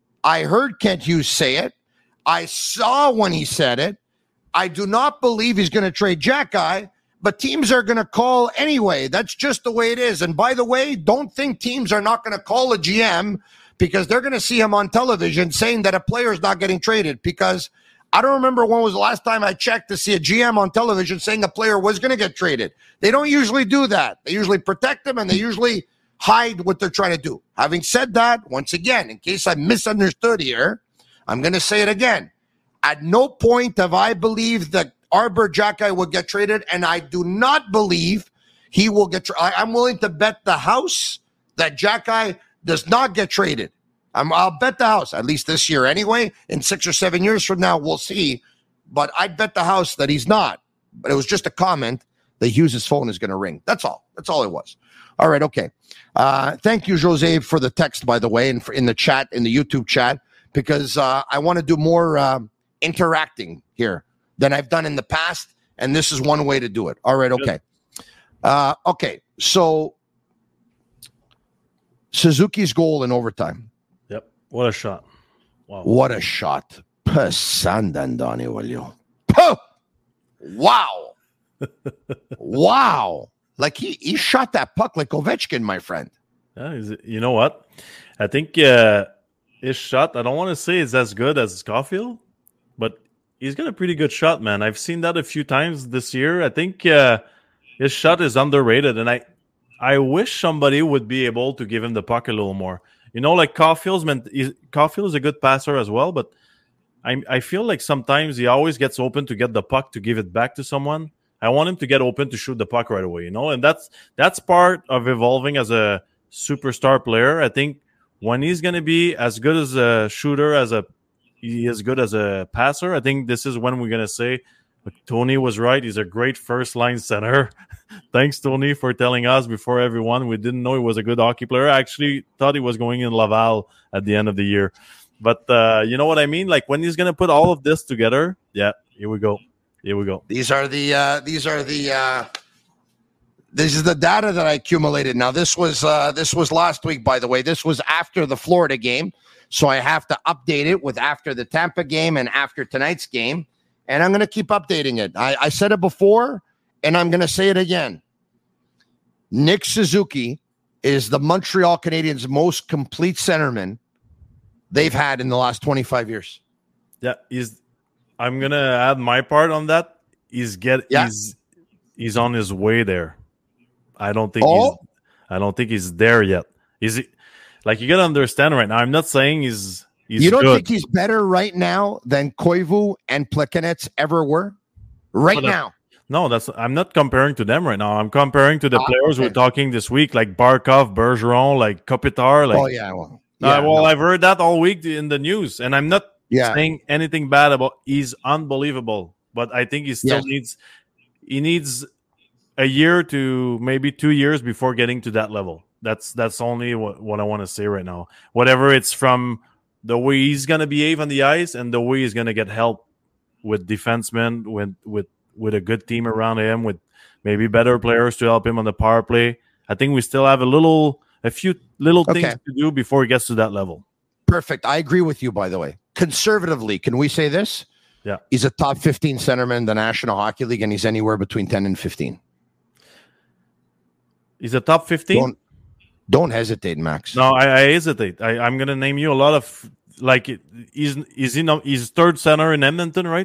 Speaker 6: I heard Kent Hughes say it. I saw when he said it. I do not believe he's going to trade Jack-Eye, but teams are going to call anyway. That's just the way it is. And by the way, don't think teams are not going to call a GM because they're going to see him on television saying that a player is not getting traded, because I don't remember when was the last time I checked to see a GM on television saying a player was going to get traded. They don't usually do that. They usually protect them and they usually hide what they're trying to do. Having said that, once again, in case I misunderstood here, I'm going to say it again. At no point have I believed that Arbor Jack-Eye will get traded, and I do not believe he will get traded. I'm willing to bet the house that Jack-Eye does not get traded. I'll bet the house, at least this year anyway. In 6 or 7 years from now, we'll see. But I'd bet the house that he's not. But it was just a comment that Hughes' phone is going to ring. That's all. That's all it was. All right, okay. Thank you, Jose, for the text, by the way, and in the chat, in the YouTube chat, because I want to do more interacting here than I've done in the past, and this is one way to do it. All right, okay. Okay, so Suzuki's goal in overtime.
Speaker 7: Yep. What a shot. Wow.
Speaker 6: What a shot. Pasandandani Walio. Wow. Wow. Like he shot that puck like Ovechkin, my friend.
Speaker 7: You know what? I think his shot, I don't want to say it's as good as Caulfield, but he's got a pretty good shot, man. I've seen that a few times this year. I think his shot is underrated, and I wish somebody would be able to give him the puck a little more. You know, like Caulfield is a good passer as well, but I feel like sometimes he always gets open to get the puck to give it back to someone. I want him to get open to shoot the puck right away, you know, and that's part of evolving as a superstar player. I think when he's going to be as good as a shooter as he is good as a passer, I think this is when we're going to say, Tony was right. He's a great first-line center. Thanks, Tony, for telling us before everyone. We didn't know he was a good hockey player. I actually thought he was going in Laval at the end of the year. But you know what I mean? Like when he's going to put all of this together, yeah, here we go. This is the data that I accumulated. Now, this was last week, by the way. This was after the Florida game. So I have to update it with after the Tampa game and after tonight's game. And I'm going to keep updating it. I said it before, and I'm going to say it again. Nick Suzuki is the Montreal Canadiens' most complete centerman they've had in the last 25 years. Yeah, I'm going to add my part on that. He's on his way there. I don't think he's there yet. Like, you got to understand right now, I'm not saying he's you don't
Speaker 6: good. Think he's better right now than Koivu and Plekanec ever were? Now.
Speaker 7: No, I'm not comparing to them right now. I'm comparing to the players we're talking this week, like Barkov, Bergeron, like Kopitar. Like, I've heard that all week in the news, and I'm not saying anything bad about. He's unbelievable, but I think he still needs a year to maybe 2 years before getting to that level. That's only what I want to say right now. Whatever it's from the way he's going to behave on the ice and the way he's going to get help with defensemen, with a good team around him, with maybe better players to help him on the power play. I think we still have a few little things to do before he gets to that level.
Speaker 6: Perfect. I agree with you, by the way. Conservatively, can we say this?
Speaker 7: Yeah.
Speaker 6: He's a top 15 centerman in the National Hockey League, and he's anywhere between 10 and 15.
Speaker 7: He's a top 15?
Speaker 6: Don't hesitate, Max.
Speaker 7: No, I hesitate. I'm going to name you a lot of, like, he's third center in Edmonton, right?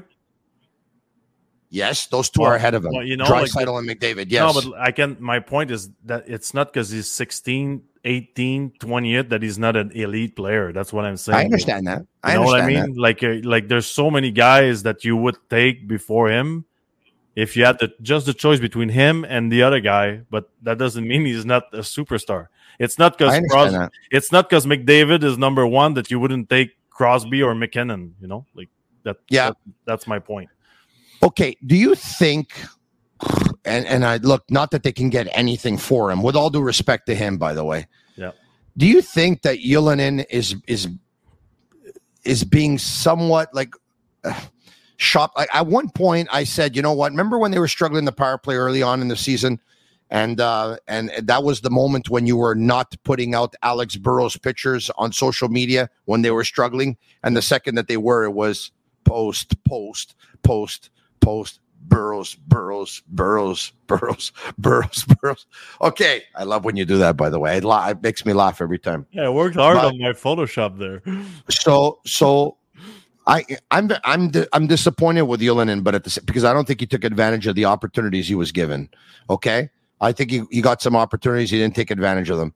Speaker 6: Yes, those two are ahead of him.
Speaker 7: Well, you know,
Speaker 6: Draisaitl and McDavid, yes.
Speaker 7: No, but my point is that it's not because he's 16, 18, 28 that he's not an elite player. That's what I'm saying.
Speaker 6: I understand that.
Speaker 7: You know what I mean? Like there's so many guys that you would take before him if you had just the choice between him and the other guy, but that doesn't mean he's not a superstar. It's not because McDavid is number one that you wouldn't take Crosby or McKinnon, you know? Like that. Yeah. That's my point.
Speaker 6: Okay, do you think, and I look, not that they can get anything for him, with all due respect to him, by the way.
Speaker 7: Yeah.
Speaker 6: Do you think that Ylönen is being somewhat like shopped? At one point, I said, you know what? Remember when they were struggling the power play early on in the season, and that was the moment when you were not putting out Alex Burrows pictures on social media when they were struggling, and the second that they were, it was post. Burrows. Okay, I love when you do that. By the way, it makes me laugh every time.
Speaker 7: Yeah, I worked hard on my Photoshop there.
Speaker 6: So I'm disappointed with Ylönen, but because I don't think he took advantage of the opportunities he was given. Okay, I think he got some opportunities, he didn't take advantage of them.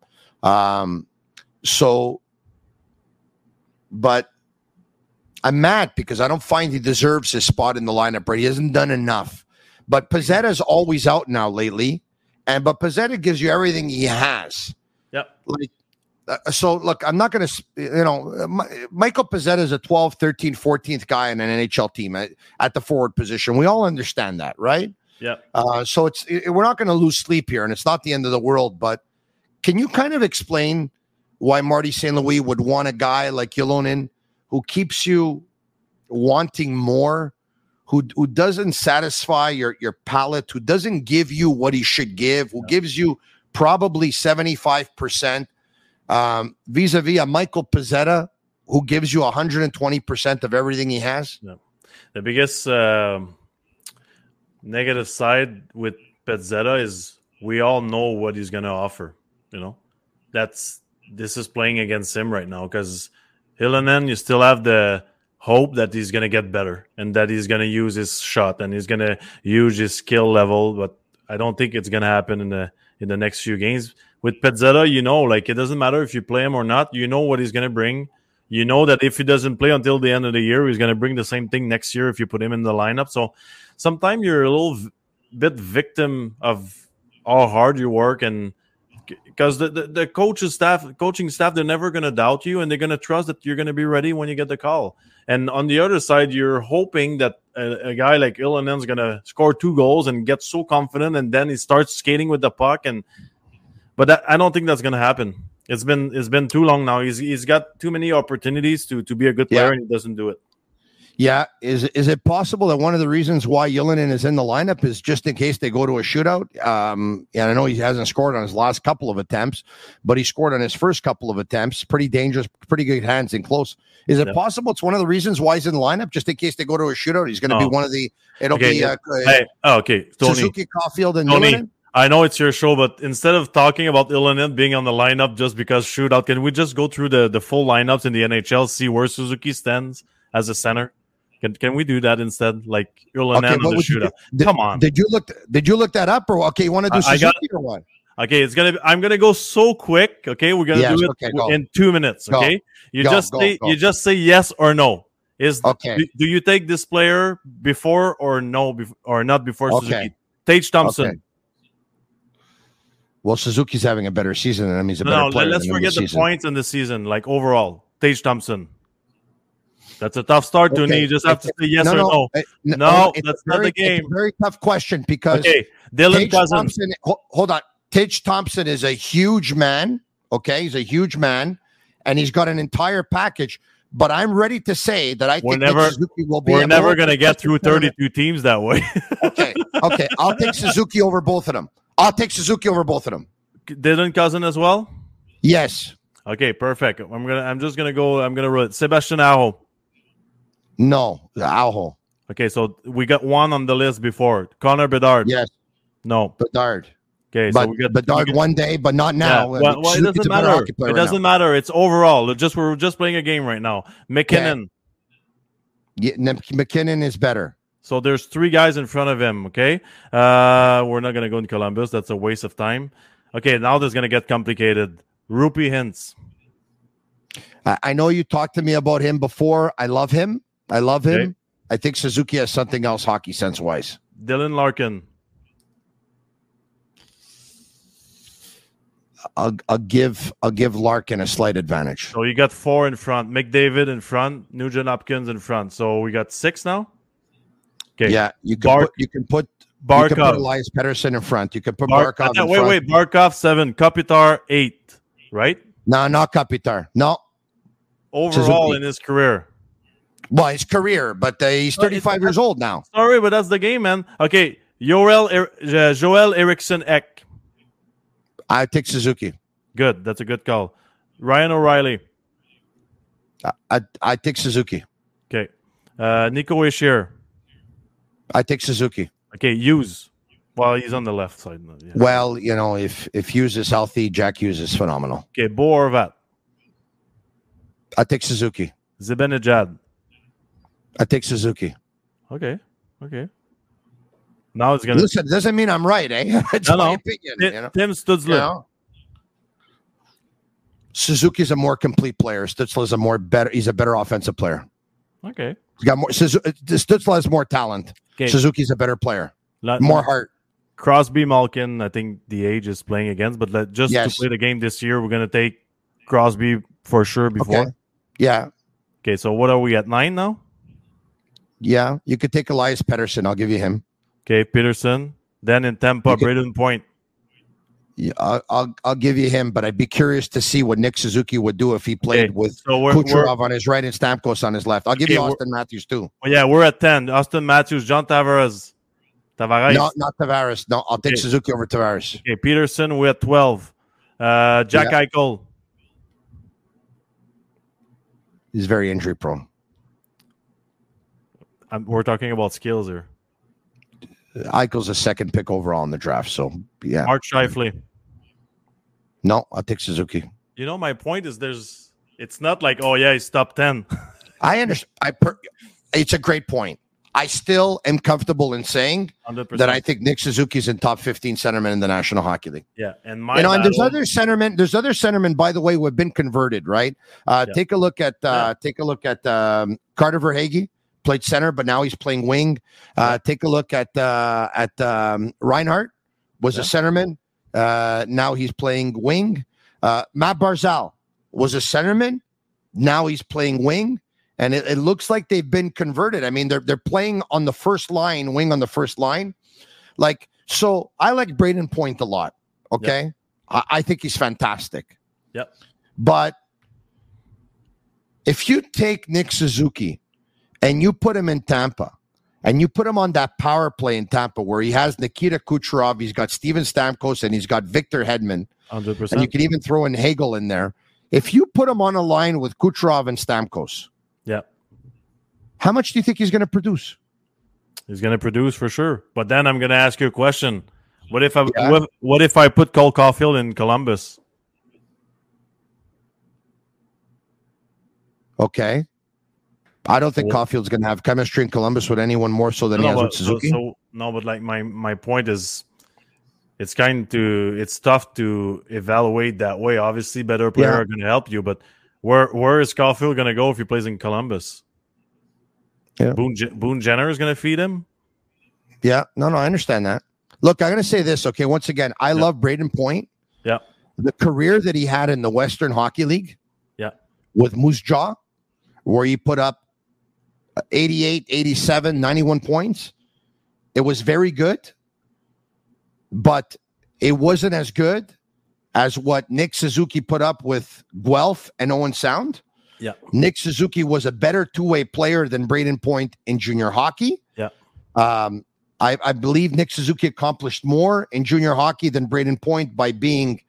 Speaker 6: But I'm mad because I don't find he deserves his spot in the lineup, right? He hasn't done enough. But Pezzetta's always out now lately, but Pezzetta gives you everything he has.
Speaker 7: Yep.
Speaker 6: So, look, I'm not going to, Michael Pezzetta is a 12th, 13th, 14th guy in an NHL team at the forward position. We all understand that, right?
Speaker 7: Yeah.
Speaker 6: So we're not going to lose sleep here, and it's not the end of the world. But can you kind of explain why Marty St. Louis would want a guy like Ylönen who keeps you wanting more, who doesn't satisfy your palate, who doesn't give you what he should give, who gives you probably 75%, vis-a-vis a Michael Pezzetta, who gives you 120% of everything he has?
Speaker 7: Yeah. The biggest negative side with Pezzetta is we all know what he's going to offer. This is playing against him right now because Hillonen, you still have the hope that he's going to get better and that he's going to use his shot and he's going to use his skill level, but I don't think it's going to happen in the next few games. With Pezzetta, it doesn't matter if you play him or not. You know what he's going to bring. You know that if he doesn't play until the end of the year, he's going to bring the same thing next year if you put him in the lineup. So sometimes you're a little bit victim of how hard you work, and because the coaching staff, they're never going to doubt you, and they're going to trust that you're going to be ready when you get the call. And on the other side, you're hoping that a guy like Illanen's going to score 2 goals and get so confident, and then he starts skating with the puck. But I don't think that's going to happen. It's been too long now. He's got too many opportunities to be a good player, and he doesn't do it.
Speaker 6: Yeah, is it possible that one of the reasons why Ylönen is in the lineup is just in case they go to a shootout? And I know he hasn't scored on his last couple of attempts, but he scored on his first couple of attempts. Pretty dangerous, pretty good hands and close. Is it possible it's one of the reasons why he's in the lineup, just in case they go to a shootout? He's going to be one of the. It'll be
Speaker 7: okay, Tony,
Speaker 6: Suzuki, Caulfield, and
Speaker 7: Tony.
Speaker 6: Ylönen?
Speaker 7: I know it's your show, but instead of talking about Ylönen being on the lineup just because shootout, can we just go through the full lineups in the NHL, see where Suzuki stands as a center? Can we do that instead? Like Ylönen on the shootout. Come on.
Speaker 6: Did you look that up, or you want to do Suzuki or what?
Speaker 7: Okay, I'm gonna go so quick. Okay, we're gonna do it in 2 minutes. Okay, you just say yes or no. Do you take this player before or no or not before Suzuki? Tage Thompson.
Speaker 6: Okay. Well, Suzuki's having a better season than him. He's a better player.
Speaker 7: Let's forget the points in the season. Like overall, Tage Thompson. That's a tough start, Tony. You just have to say yes or no. No, that's not the game.
Speaker 6: It's a very tough question because
Speaker 7: Dylan Cousins.
Speaker 6: Hold on. Tage Thompson is a huge man. Okay, he's a huge man, and he's got an entire package. But I'm ready to say that I think Suzuki will be.
Speaker 7: We're never going to get through 32 teams that way.
Speaker 6: Okay. I'll take Suzuki over both of them.
Speaker 7: Dylan Cousin as well?
Speaker 6: Yes.
Speaker 7: Okay, perfect. I'm gonna roll it. Sebastian Aho.
Speaker 6: No, Aho.
Speaker 7: Okay, so we got one on the list before. Connor Bedard.
Speaker 6: Yes.
Speaker 7: No.
Speaker 6: Bedard.
Speaker 7: Okay,
Speaker 6: so we got Bedard one day, but not now.
Speaker 7: Yeah. Well, it doesn't matter. It doesn't matter. It's overall. We're just playing a game right now. McKinnon.
Speaker 6: Yeah, McKinnon is better.
Speaker 7: So there's 3 guys in front of him, okay? We're not going to go in Columbus. That's a waste of time. Okay, now this is going to get complicated. Rupee Hintz.
Speaker 6: I know you talked to me about him before. I love him.
Speaker 7: Okay.
Speaker 6: I think Suzuki has something else hockey sense-wise.
Speaker 7: Dylan Larkin.
Speaker 6: I'll give Larkin a slight advantage.
Speaker 7: So you got 4 in front. McDavid in front. Nugent Hopkins in front. So we got 6 now? Okay.
Speaker 6: Yeah, you can put Elias Pettersson in front. You can put Barkov in front.
Speaker 7: Wait. Barkov 7, Kopitar 8, right?
Speaker 6: No, not Kopitar. No.
Speaker 7: Overall
Speaker 6: Suzuki.
Speaker 7: in his career.
Speaker 6: Well, his career, but he's 35 years old now.
Speaker 7: Sorry, but that's the game, man. Okay, Joel Eriksson Ek.
Speaker 6: I take Suzuki.
Speaker 7: Good, that's a good call. Ryan O'Reilly.
Speaker 6: I take Suzuki.
Speaker 7: Okay. Nico Hischier.
Speaker 6: I take Suzuki.
Speaker 7: Okay, Hughes. Well, he's on the left side. Yeah.
Speaker 6: Well, if Hughes is healthy, Jack Hughes is phenomenal.
Speaker 7: Okay, Bo Horvat.
Speaker 6: I take Suzuki.
Speaker 7: Zibanejad.
Speaker 6: I take Suzuki.
Speaker 7: Okay. Now it's gonna
Speaker 6: listen. Doesn't mean I'm right, eh? It's my opinion.
Speaker 7: Tim Stutzler.
Speaker 6: Suzuki's a more complete player. Stutzler's he's a better offensive player.
Speaker 7: Okay.
Speaker 6: He's got more. Stutzler has more talent. Okay. Suzuki's a better player. More heart.
Speaker 7: Crosby, Malkin. I think the age is playing against, but to play the game this year, we're gonna take Crosby for sure before.
Speaker 6: Okay. Yeah.
Speaker 7: Okay. So what are we at 9 now?
Speaker 6: Yeah, you could take Elias Pettersson. I'll give you him.
Speaker 7: Okay, Peterson. Then in Tampa, Braden Point.
Speaker 6: Yeah, I'll give you him, but I'd be curious to see what Nick Suzuki would do if he played with Kucherov on his right and Stamkos on his left. I'll give you Austin Matthews too.
Speaker 7: Well, yeah, we're at 10. Austin Matthews, John Tavares.
Speaker 6: No, not Tavares. No, I'll take Suzuki over Tavares.
Speaker 7: Okay, Peterson, we're at 12. Jack Eichel.
Speaker 6: He's very injury prone.
Speaker 7: We're talking about skills here.
Speaker 6: Eichel's a second pick overall in the draft. So, yeah.
Speaker 7: Mark Scheifele.
Speaker 6: No, I'll take Suzuki.
Speaker 7: You know, my point is it's not like, oh, yeah, he's top 10.
Speaker 6: I understand. It's a great point. I still am comfortable in saying
Speaker 7: 100%.
Speaker 6: that I think Nick Suzuki's in top 15 centermen in the National Hockey League.
Speaker 7: Yeah, and
Speaker 6: and there's other centermen. There's other centermen, by the way, who have been converted. Right? Take a look at Carter Verhaeghe, played center, but now he's playing wing. Take a look at Reinhardt, was a centerman. Now he's playing wing. Matt Barzal was a centerman. Now he's playing wing. And it looks like they've been converted. I mean, they're playing on the first line, wing on the first line. So I like Braden Point a lot. Okay. Yep. I think he's fantastic.
Speaker 7: Yep.
Speaker 6: But if you take Nick Suzuki and you put him in Tampa and you put him on that power play in Tampa where he has Nikita Kucherov, he's got Steven Stamkos, and he's got Victor Hedman.
Speaker 7: 100%.
Speaker 6: And you can even throw in Hagel in there. If you put him on a line with Kucherov and Stamkos,
Speaker 7: yeah,
Speaker 6: how much do you think he's going to produce?
Speaker 7: He's going to produce for sure. But then I'm going to ask you a question. What if I put Cole Caulfield in Columbus?
Speaker 6: Okay. I don't think Caulfield's going to have chemistry in Columbus with anyone more so than he has with Suzuki.
Speaker 7: But like my point is, it's tough to evaluate that way. Obviously, better players are going to help you, but where is Caulfield going to go if he plays in Columbus?
Speaker 6: Yeah.
Speaker 7: Boone Jenner is going to feed him?
Speaker 6: Yeah. No, I understand that. Look, I'm going to say this, okay? Once again, I love Braden Point.
Speaker 7: Yeah.
Speaker 6: The career that he had in the Western Hockey League with Moose Jaw, where he put up 88, 87, 91 points, it was very good, but it wasn't as good as what Nick Suzuki put up with Guelph and Owen Sound.
Speaker 7: Yeah.
Speaker 6: Nick Suzuki was a better two-way player than Braden Point in junior hockey.
Speaker 7: Yeah.
Speaker 6: I believe Nick Suzuki accomplished more in junior hockey than Braden Point by winning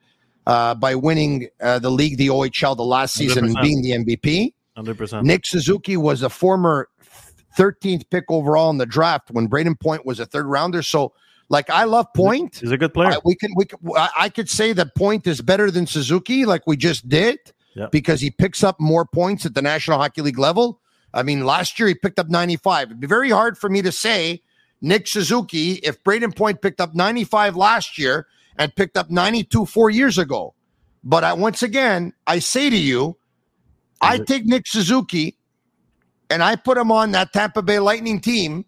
Speaker 6: the league, the OHL, the last season, 100%. And being the MVP.
Speaker 7: 100%.
Speaker 6: Nick Suzuki was a former 13th pick overall in the draft when Braden Point was a third rounder. So, I love Point.
Speaker 7: He's a good player.
Speaker 6: I could say that Point is better than Suzuki, like we just did, because he picks up more points at the National Hockey League level. I mean, last year he picked up 95. It'd be very hard for me to say Nick Suzuki if Braden Point picked up 95 last year and picked up 92 4 years ago. But once again, I say to you, I take Nick Suzuki and I put him on that Tampa Bay Lightning team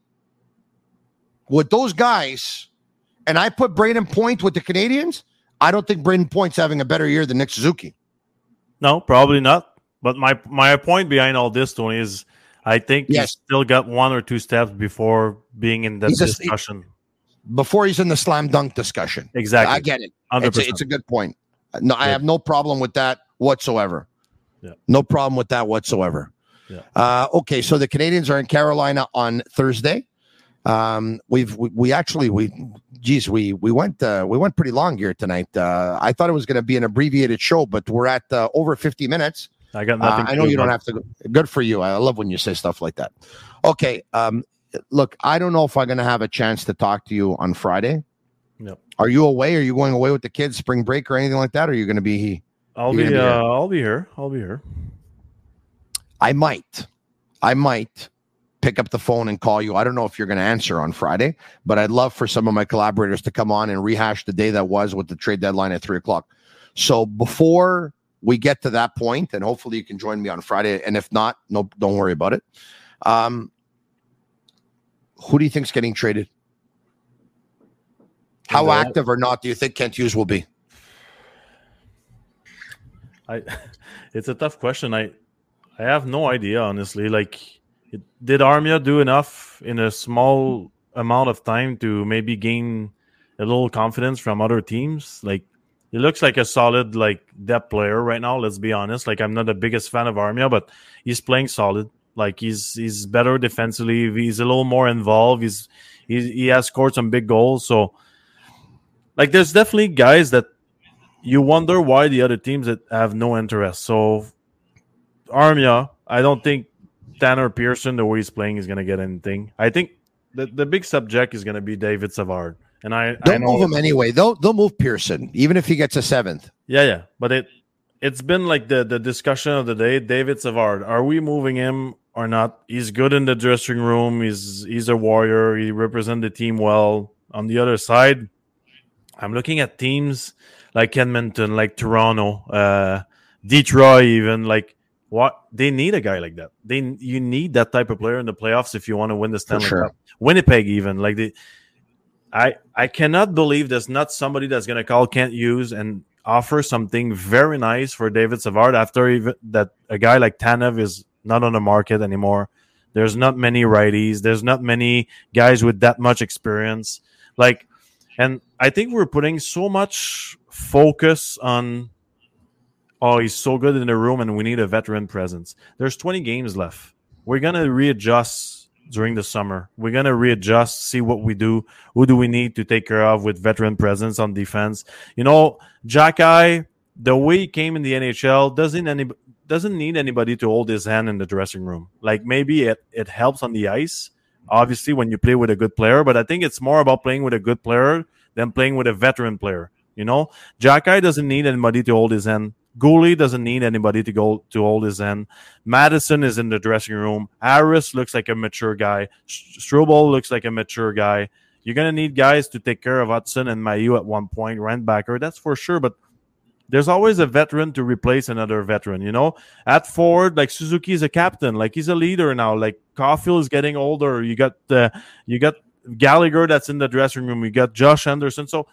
Speaker 6: with those guys, and I put Braden Point with the Canadiens. I don't think Braden Point's having a better year than Nick Suzuki.
Speaker 7: No, probably not. But my point behind all this, Tony, is I think he's still got one or two steps before being in that discussion.
Speaker 6: Before he's in the slam dunk discussion.
Speaker 7: Exactly.
Speaker 6: I get it. It's a good point. No, I have no problem with that whatsoever.
Speaker 7: Yeah.
Speaker 6: No problem with that whatsoever.
Speaker 7: Yeah.
Speaker 6: Okay, so the Canadiens are in Carolina on Thursday. We went pretty long here tonight. I thought it was going to be an abbreviated show, but we're at over 50 minutes.
Speaker 7: I got nothing.
Speaker 6: I know you don't have to go. Good for you. I love when you say stuff like that. Okay. Look, I don't know if I'm going to have a chance to talk to you on Friday.
Speaker 7: Yep.
Speaker 6: Are you away? Are you going away with the kids, spring break or anything like that? Or are you going to be?
Speaker 7: I'll be here.
Speaker 6: I might pick up the phone and call you. I don't know if you're going to answer on Friday, but I'd love for some of my collaborators to come on and rehash the day that was with the trade deadline at 3:00. So before we get to that point, and hopefully you can join me on Friday, and if not, no, don't worry about it. Who do you think's getting traded? How active or not do you think Kent Hughes will be?
Speaker 7: It's a tough question. I have no idea, honestly. Did Armia do enough in a small amount of time to maybe gain a little confidence from other teams? He looks like a solid depth player right now. Let's be honest. I'm not the biggest fan of Armia, but he's playing solid. He's better defensively. He's a little more involved. He has scored some big goals. So there's definitely guys that you wonder why the other teams that have no interest. So Armia, I don't think Tanner Pearson, the way he's playing, is going to get anything. I think the big subject is going to be David Savard. And
Speaker 6: they'll move him anyway. They'll move Pearson, even if he gets a 7th.
Speaker 7: Yeah. But it's been like the discussion of the day. David Savard, are we moving him or not? He's good in the dressing room. He's a warrior. He represents the team well. On the other side, I'm looking at teams like Edmonton, like Toronto, Detroit, even like what they need a guy like that. You need that type of player in the playoffs if you want to win the Stanley Cup. Winnipeg, even like I cannot believe there's not somebody that's going to call Kent Hughes and offer something very nice for David Savard after even that a guy like Tanev is not on the market anymore. There's not many righties. There's not many guys with that much experience. And I think we're putting so much focus on, oh, he's so good in the room and we need a veteran presence. There's 20 games left. We're going to readjust during the summer. We're going to readjust, see what we do. Who do we need to take care of with veteran presence on defense? Jacky, the way he came in the NHL, doesn't need anybody to hold his hand in the dressing room. Like maybe it helps on the ice, obviously, when you play with a good player, but I think it's more about playing with a good player than playing with a veteran player. Jacky doesn't need anybody to hold his hand. Goalie doesn't need anybody to hold his hand. Madison is in the dressing room. Harris looks like a mature guy. Strobel looks like a mature guy. You're going to need guys to take care of Hudson and Mailloux at one point, Rentbacker, that's for sure, but there's always a veteran to replace another veteran, At forward, like Suzuki is a captain, like he's a leader now. Like Caulfield is getting older. You got Gallagher that's in the dressing room. You got Josh Anderson. So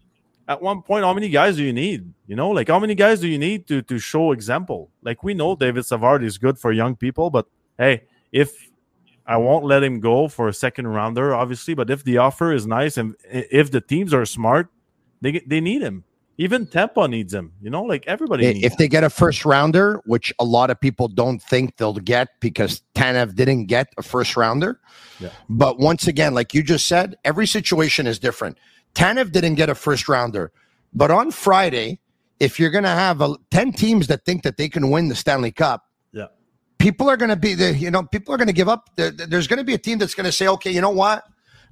Speaker 7: at one point, how many guys do you need? How many guys do you need to show example? Like we know David Savard is good for young people, but hey, if I won't let him go for a second rounder, obviously, but if the offer is nice and if the teams are smart, they need him. Even Tampa needs him, everybody needs him.
Speaker 6: If they get a first rounder, which a lot of people don't think they'll get because Tanev didn't get a first rounder. Yeah. But once again, like you just said, every situation is different. Tanev didn't get a first rounder. But on Friday, if you're going to have 10 teams that think that they can win the Stanley Cup, people are going to be people are going to give up. There's going to be a team that's going to say, okay, you know what?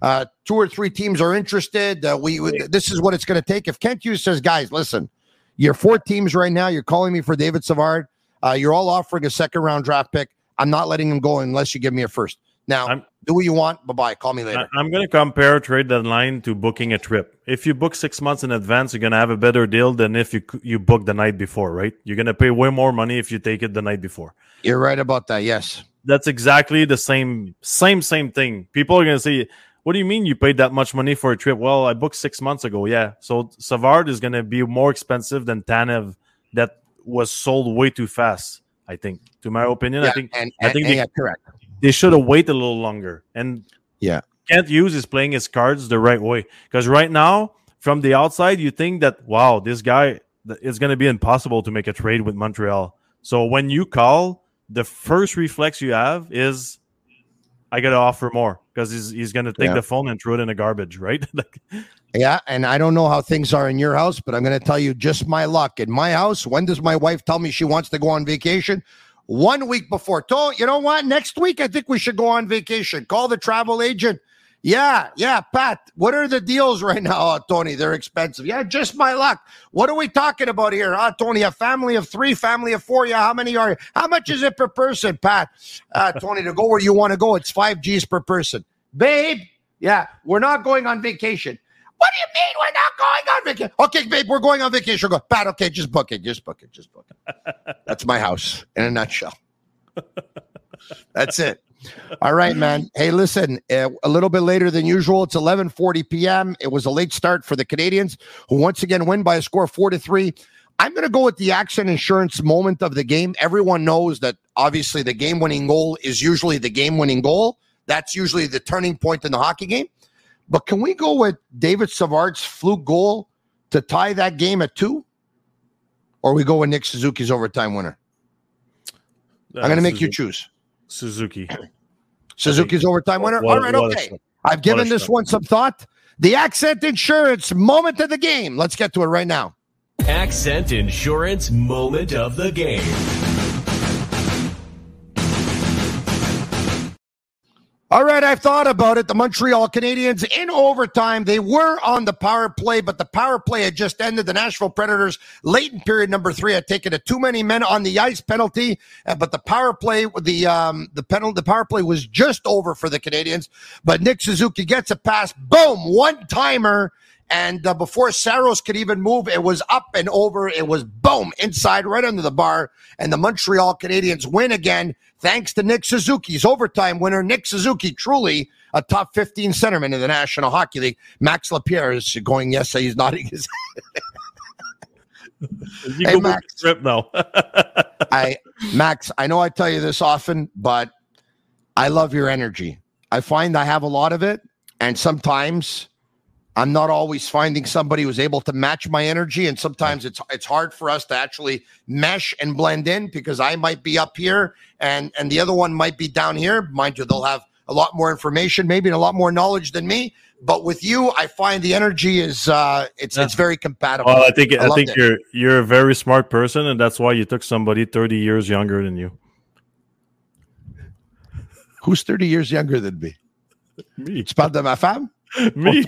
Speaker 6: 2 or 3 teams are interested. This is what it's going to take. If Kent Hughes says, guys, listen, you're 4 teams right now. You're calling me for David Savard. You're all offering a second-round draft pick. I'm not letting him go unless you give me a first. Now, do what you want. Bye-bye. Call me later.
Speaker 7: I'm going to compare trade deadline to booking a trip. If you book 6 months in advance, you're going to have a better deal than if you book the night before, right? You're going to pay way more money if you take it the night before.
Speaker 6: You're right about that, yes.
Speaker 7: That's exactly the same thing. People are going to say, what do you mean you paid that much money for a trip? Well, I booked 6 months ago. Yeah. So Savard is going to be more expensive than Tanev that was sold way too fast, I think. To my opinion,
Speaker 6: yeah,
Speaker 7: I think
Speaker 6: correct.
Speaker 7: They should have waited a little longer. And
Speaker 6: yeah,
Speaker 7: Kent Hughes is playing his cards the right way. Because right now, from the outside, you think that, wow, this guy, it's going to be impossible to make a trade with Montreal. So when you call, the first reflex you have is, I got to offer more because he's going to take the phone and throw it in the garbage, right?
Speaker 6: Yeah, and I don't know how things are in your house, but I'm going to tell you just my luck. In my house, when does my wife tell me she wants to go on vacation? 1 week before. You know what? Next week, I think we should go on vacation. Call the travel agent. Yeah, Pat, what are the deals right now? Oh, Tony, they're expensive. Yeah, just my luck. What are we talking about here? Tony, a family of 3, family of 4. Yeah, how many are you? How much is it per person, Pat? Tony, to go where you want to go, it's 5 G's per person. Babe, yeah, we're not going on vacation. What do you mean we're not going on vacation? Okay, babe, we're going on vacation. Go, Pat, okay, just book it. That's my house in a nutshell. That's it. All right, man. Hey, listen, a little bit later than usual. It's 11:40 p.m. It was a late start for the Canadians, who once again win by a score of 4-3. I'm going to go with the Accent Insurance moment of the game. Everyone knows that, obviously, the game-winning goal is usually the game-winning goal. That's usually the turning point in the hockey game. But can we go with David Savard's fluke goal to tie that game at 2? Or we go with Nick Suzuki's overtime winner? I'm going to make you choose. Suzuki's overtime winner? All right, okay. I've given this one some thought. The Accent Insurance moment of the game. Let's get to it right now.
Speaker 2: Accent Insurance moment of the game.
Speaker 6: All right, I've thought about it. The Montreal Canadiens in overtime, they were on the power play, but the power play had just ended. The Nashville Predators, late in period number 3, had taken a too many men on the ice penalty, but the power play, the power play was just over for the Canadiens. But Nick Suzuki gets a pass, boom, one-timer, and before Saros could even move, it was up and over. It was boom, inside, right under the bar, and the Montreal Canadiens win again, thanks to Nick Suzuki's overtime winner. Nick Suzuki, truly a top 15 centerman in the National Hockey League. Max Lapierre is going, yes, he's nodding his
Speaker 7: You
Speaker 6: Hey,
Speaker 7: go
Speaker 6: Max.
Speaker 7: Trip now.
Speaker 6: Max, I know I tell you this often, but I love your energy. I find I have a lot of it, and sometimes I'm not always finding somebody who's able to match my energy, and sometimes it's hard for us to actually mesh and blend in because I might be up here and the other one might be down here. Mind you, they'll have a lot more information, maybe, and a lot more knowledge than me. But with you, I find the energy is it's very compatible.
Speaker 7: Well, I think
Speaker 6: it.
Speaker 7: you're a very smart person, and that's why you took somebody 30 years younger than you.
Speaker 6: Who's 30 years younger than me?
Speaker 7: Me.
Speaker 6: It's pas de ma femme?
Speaker 7: Me.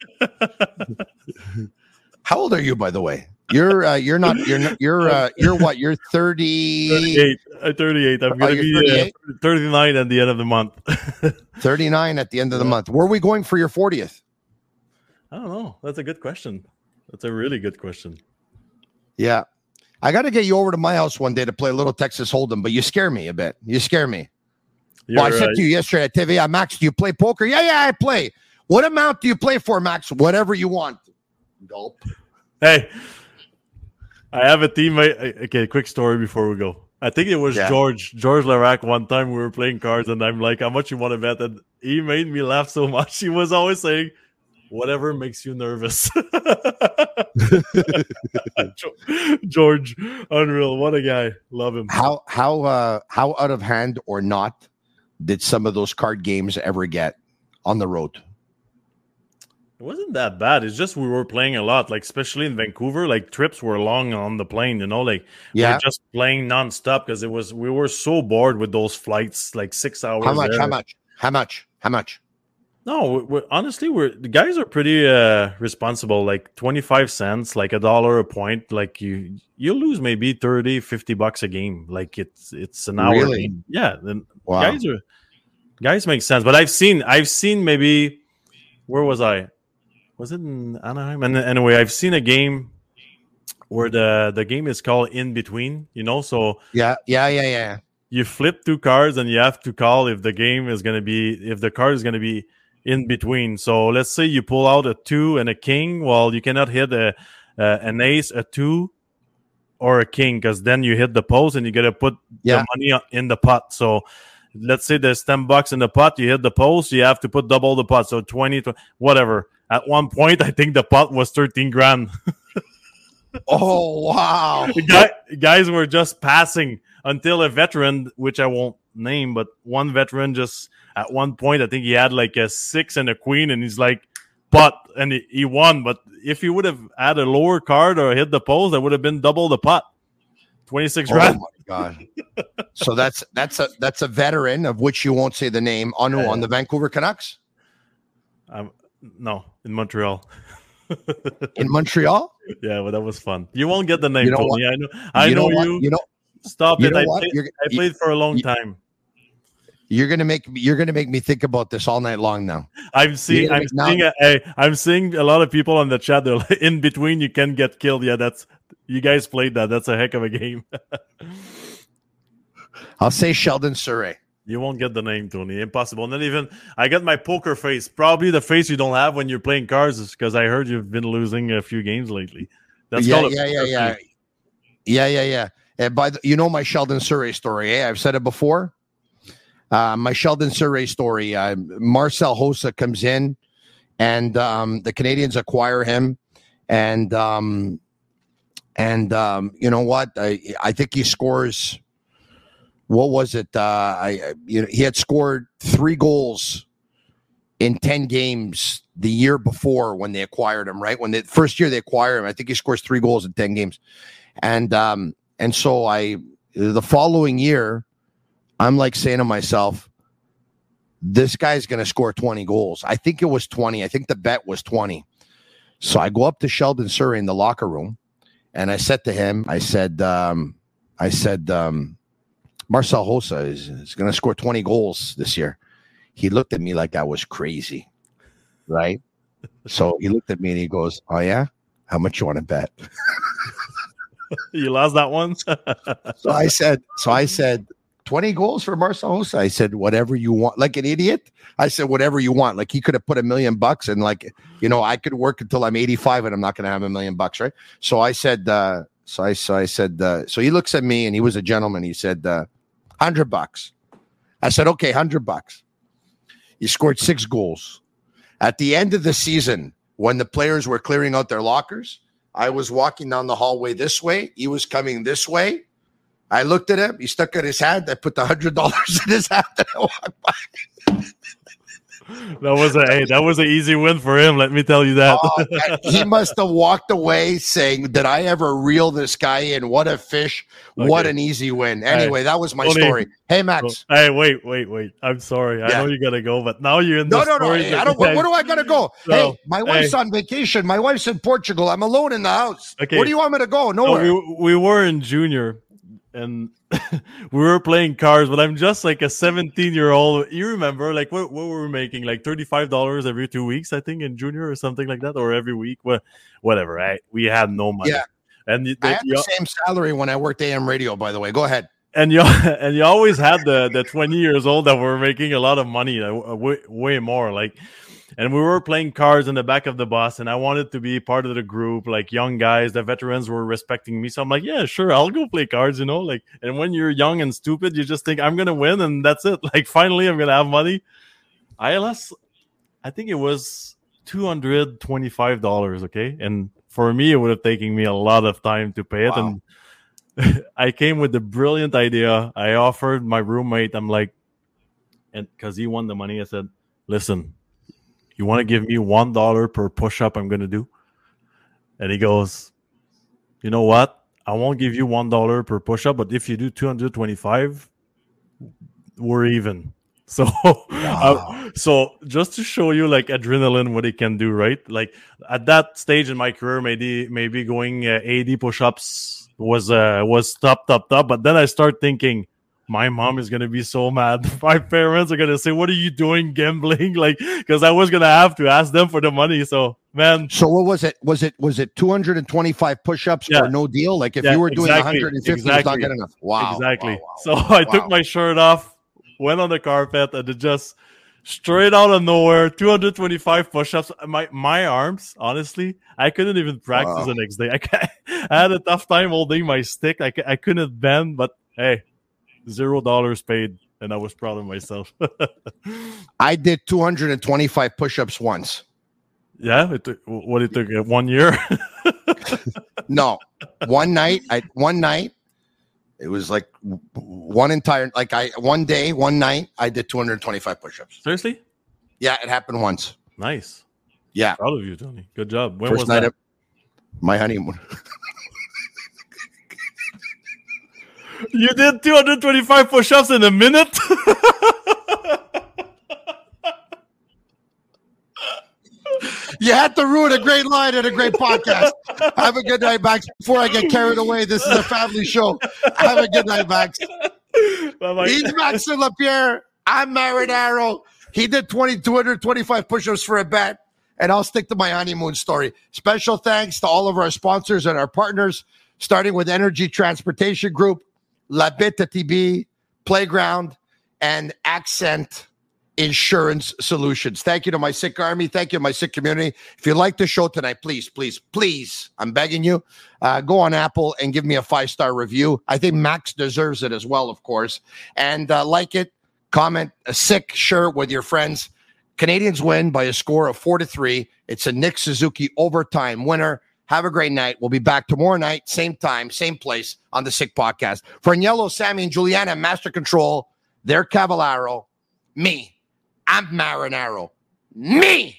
Speaker 6: How old are you, by the way? You're what? You're 30.
Speaker 7: 38. I'm going to be 39 at the end of the month.
Speaker 6: 39 at the end of the month. Where are we going for your 40th?
Speaker 7: I don't know. That's a good question. That's a really good question.
Speaker 6: Yeah. I got to get you over to my house one day to play a little Texas Hold'em, but you scare me a bit. You scare me. Well, I said to you yesterday at TV, Max, do you play poker? Yeah, I play. What amount do you play for, Max? Whatever you want. Gulp.
Speaker 7: Hey, I have a teammate. Okay, quick story before we go. I think it was George Larac. One time we were playing cards, and I'm like, how much you want to bet? And he made me laugh so much. He was always saying, whatever makes you nervous. George, unreal. What a guy. Love him.
Speaker 6: How out of hand or not did some of those card games ever get on the road?
Speaker 7: It wasn't that bad. It's just we were playing a lot, like especially in Vancouver. Like trips were long on the plane, we were just playing nonstop because we were so bored with those flights, like 6 hours.
Speaker 6: How much?
Speaker 7: No, honestly, the guys are pretty responsible. Like 25 cents, like $1 a point. Like you lose maybe $30-$50 a game. Like it's an hour.
Speaker 6: Really?
Speaker 7: Game. Yeah. Then
Speaker 6: wow.
Speaker 7: Guys make sense. But I've seen maybe, where was I? Was it in Anaheim? And anyway, I've seen a game where the game is called In Between, So
Speaker 6: yeah.
Speaker 7: You flip 2 cards and you have to call if the card is going to be in between. So let's say you pull out a 2 and a king. Well, you cannot hit an ace, a 2, or a king, because then you hit the post and you got to put the money in the pot. So let's say there's $10 in the pot. You hit the post, you have to put double the pot. So 20, whatever. At one point, I think the pot was 13 grand.
Speaker 6: Oh, wow.
Speaker 7: Guys were just passing until a veteran, which I won't name, but one veteran just at one point, I think he had like a 6 and a queen, and he's like, pot, and he won. But if he would have had a lower card or hit the post, that would have been double the pot. 26 grand.
Speaker 6: Oh my God. So that's a veteran of which you won't say the name on the Vancouver Canucks?
Speaker 7: No, in Montreal.
Speaker 6: In Montreal?
Speaker 7: Yeah, well, that was fun. You won't get the name, Tony. I know you. Stop it. I played for a long time.
Speaker 6: You're gonna make me think about this all night long now.
Speaker 7: I'm seeing a lot of people on the chat. They're like, in between, you can get killed. Yeah, you guys played that. That's a heck of a game.
Speaker 6: I'll say Sheldon Surrey.
Speaker 7: You won't get the name, Tony. Impossible. Not even. I got my poker face. Probably the face you don't have when you're playing cards, is because I heard you've been losing a few games lately. That's
Speaker 6: yeah. And my Sheldon Surrey story. I've said it before. My Sheldon Surrey story. Marcel Hossa comes in, and the Canadiens acquire him, and you know what? I think he scores. What was it? He had scored 3 goals in 10 games the year before when they acquired him. Right when the first year they acquired him, I think he scores 3 goals in 10 games, and so the following year, I'm like saying to myself, this guy's going to score 20 goals. I think it was 20. I think the bet was 20. So I go up to Sheldon Surrey in the locker room, and I said to him, I said, Marcel Hossa is going to score 20 goals this year. He looked at me like I was crazy, right? So he looked at me and he goes, oh, yeah? How much you want to bet?
Speaker 7: You lost that one?
Speaker 6: So I said, 20 goals for Marcel Hossa. I said, whatever you want. Like an idiot. I said, whatever you want. Like he could have put $1 million and like, you know, I could work until I'm 85 and I'm not going to have $1 million, right? So I said, so he looks at me and he was a gentleman. He said, $100. I said, okay, $100. He scored 6 goals. At the end of the season, when the players were clearing out their lockers, I was walking down the hallway this way. He was coming this way. I looked at him. He stuck out his hand. I put the $100 in his hand and I walked by.
Speaker 7: That was an easy win for him. Let me tell you that.
Speaker 6: He must have walked away saying, "Did I ever reel this guy in? What a fish! Okay. What an easy win!" Anyway, that was my story. Hey, Max.
Speaker 7: Hey, wait. I'm sorry. I know you gotta go, but now you're in the story.
Speaker 6: Hey, I don't. Where do I gotta go? So, hey, my wife's on vacation. My wife's in Portugal. I'm alone in the house. Okay. Where do you want me to go? Nowhere.
Speaker 7: We were in junior. And we were playing cards, but I'm just like a 17-year-old. You remember, like, what were we making? Like $35 every 2 weeks, I think, in junior or something like that, or every week. Whatever, right? We had no money.
Speaker 6: Yeah.
Speaker 7: And
Speaker 6: I had the same salary when I worked AM radio, by the way. Go ahead.
Speaker 7: And you always had the 20 years old that were making a lot of money, way more. Like, and we were playing cards in the back of the bus, and I wanted to be part of the group, like young guys. The veterans were respecting me, so I'm like, yeah, sure, I'll go play cards, you know. Like, and when you're young and stupid, you just think I'm gonna win, and that's it. Like, finally, I'm gonna have money. I think it was $225. Okay, and for me, it would have taken me a lot of time to pay it, and I came with the brilliant idea. I offered my roommate, I'm like, and because he won the money, I said, listen, you want to give me $1 per push-up I'm going to do? And he goes, you know what? I won't give you $1 per push-up, but if you do 225, we're even. So, so just to show you, like, adrenaline, what it can do, right? Like, at that stage in my career, maybe going 80 push-ups was top. But then I start thinking, my mom is going to be so mad. My parents are going to say, what are you doing gambling? Like, because I was going to have to ask them for the money. So, man.
Speaker 6: So what was it? Was it 225 push-ups or no deal? Like if you were doing 150, it's not good enough. Wow.
Speaker 7: Exactly. So I took my shirt off, went on the carpet, and it just straight out of nowhere, 225 push-ups. My arms, honestly, I couldn't even practice the next day. I had a tough time holding my stick. I couldn't bend, but hey, $0 paid, and I was proud of myself.
Speaker 6: I did 225 push-ups once.
Speaker 7: Yeah, it took 1 year.
Speaker 6: No, one night. It was like one night. I did 225 push-ups.
Speaker 7: Seriously?
Speaker 6: Yeah, it happened once.
Speaker 7: Nice.
Speaker 6: Yeah,
Speaker 7: proud of you, Tony. Good job. When
Speaker 6: First
Speaker 7: was
Speaker 6: night
Speaker 7: that?
Speaker 6: of my honeymoon.
Speaker 7: You did 225 push-ups in a minute?
Speaker 6: You had to ruin a great line and a great podcast. Have a good night, Max. Before I get carried away, this is a family show. Have a good night, Max.
Speaker 7: Bye-bye.
Speaker 6: He's Max LaPierre. I'm Marinaro. He did 225 push-ups for a bet, and I'll stick to my honeymoon story. Special thanks to all of our sponsors and our partners, starting with Energy Transportation Group, La Bita TB, Playground, and Accent Insurance Solutions. Thank you to my sick army. Thank you to my sick community. If you like the show tonight, please, I'm begging you, go on Apple and give me a 5-star review. I think Max deserves it as well, of course. And like it, comment a sick shirt with your friends. Canadians win by a score of 4-3. It's a Nick Suzuki overtime winner. Have a great night. We'll be back tomorrow night, same time, same place on the Sick Podcast. For Agnello, Sammy, and Juliana, Master Control, they're Cavallaro. Me, I'm Marinaro. Me!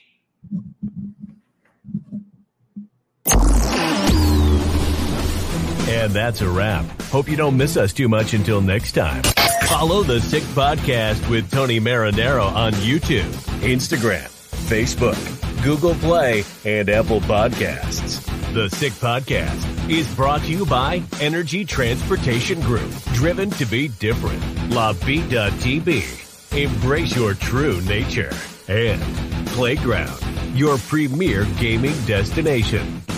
Speaker 2: And that's a wrap. Hope you don't miss us too much until next time. Follow The Sick Podcast with Tony Marinaro on YouTube, Instagram, Facebook, Google Play, and Apple Podcasts. The Sick Podcast is brought to you by Energy Transportation Group, driven to be different. La Vida TV, embrace your true nature. And Playground, your premier gaming destination.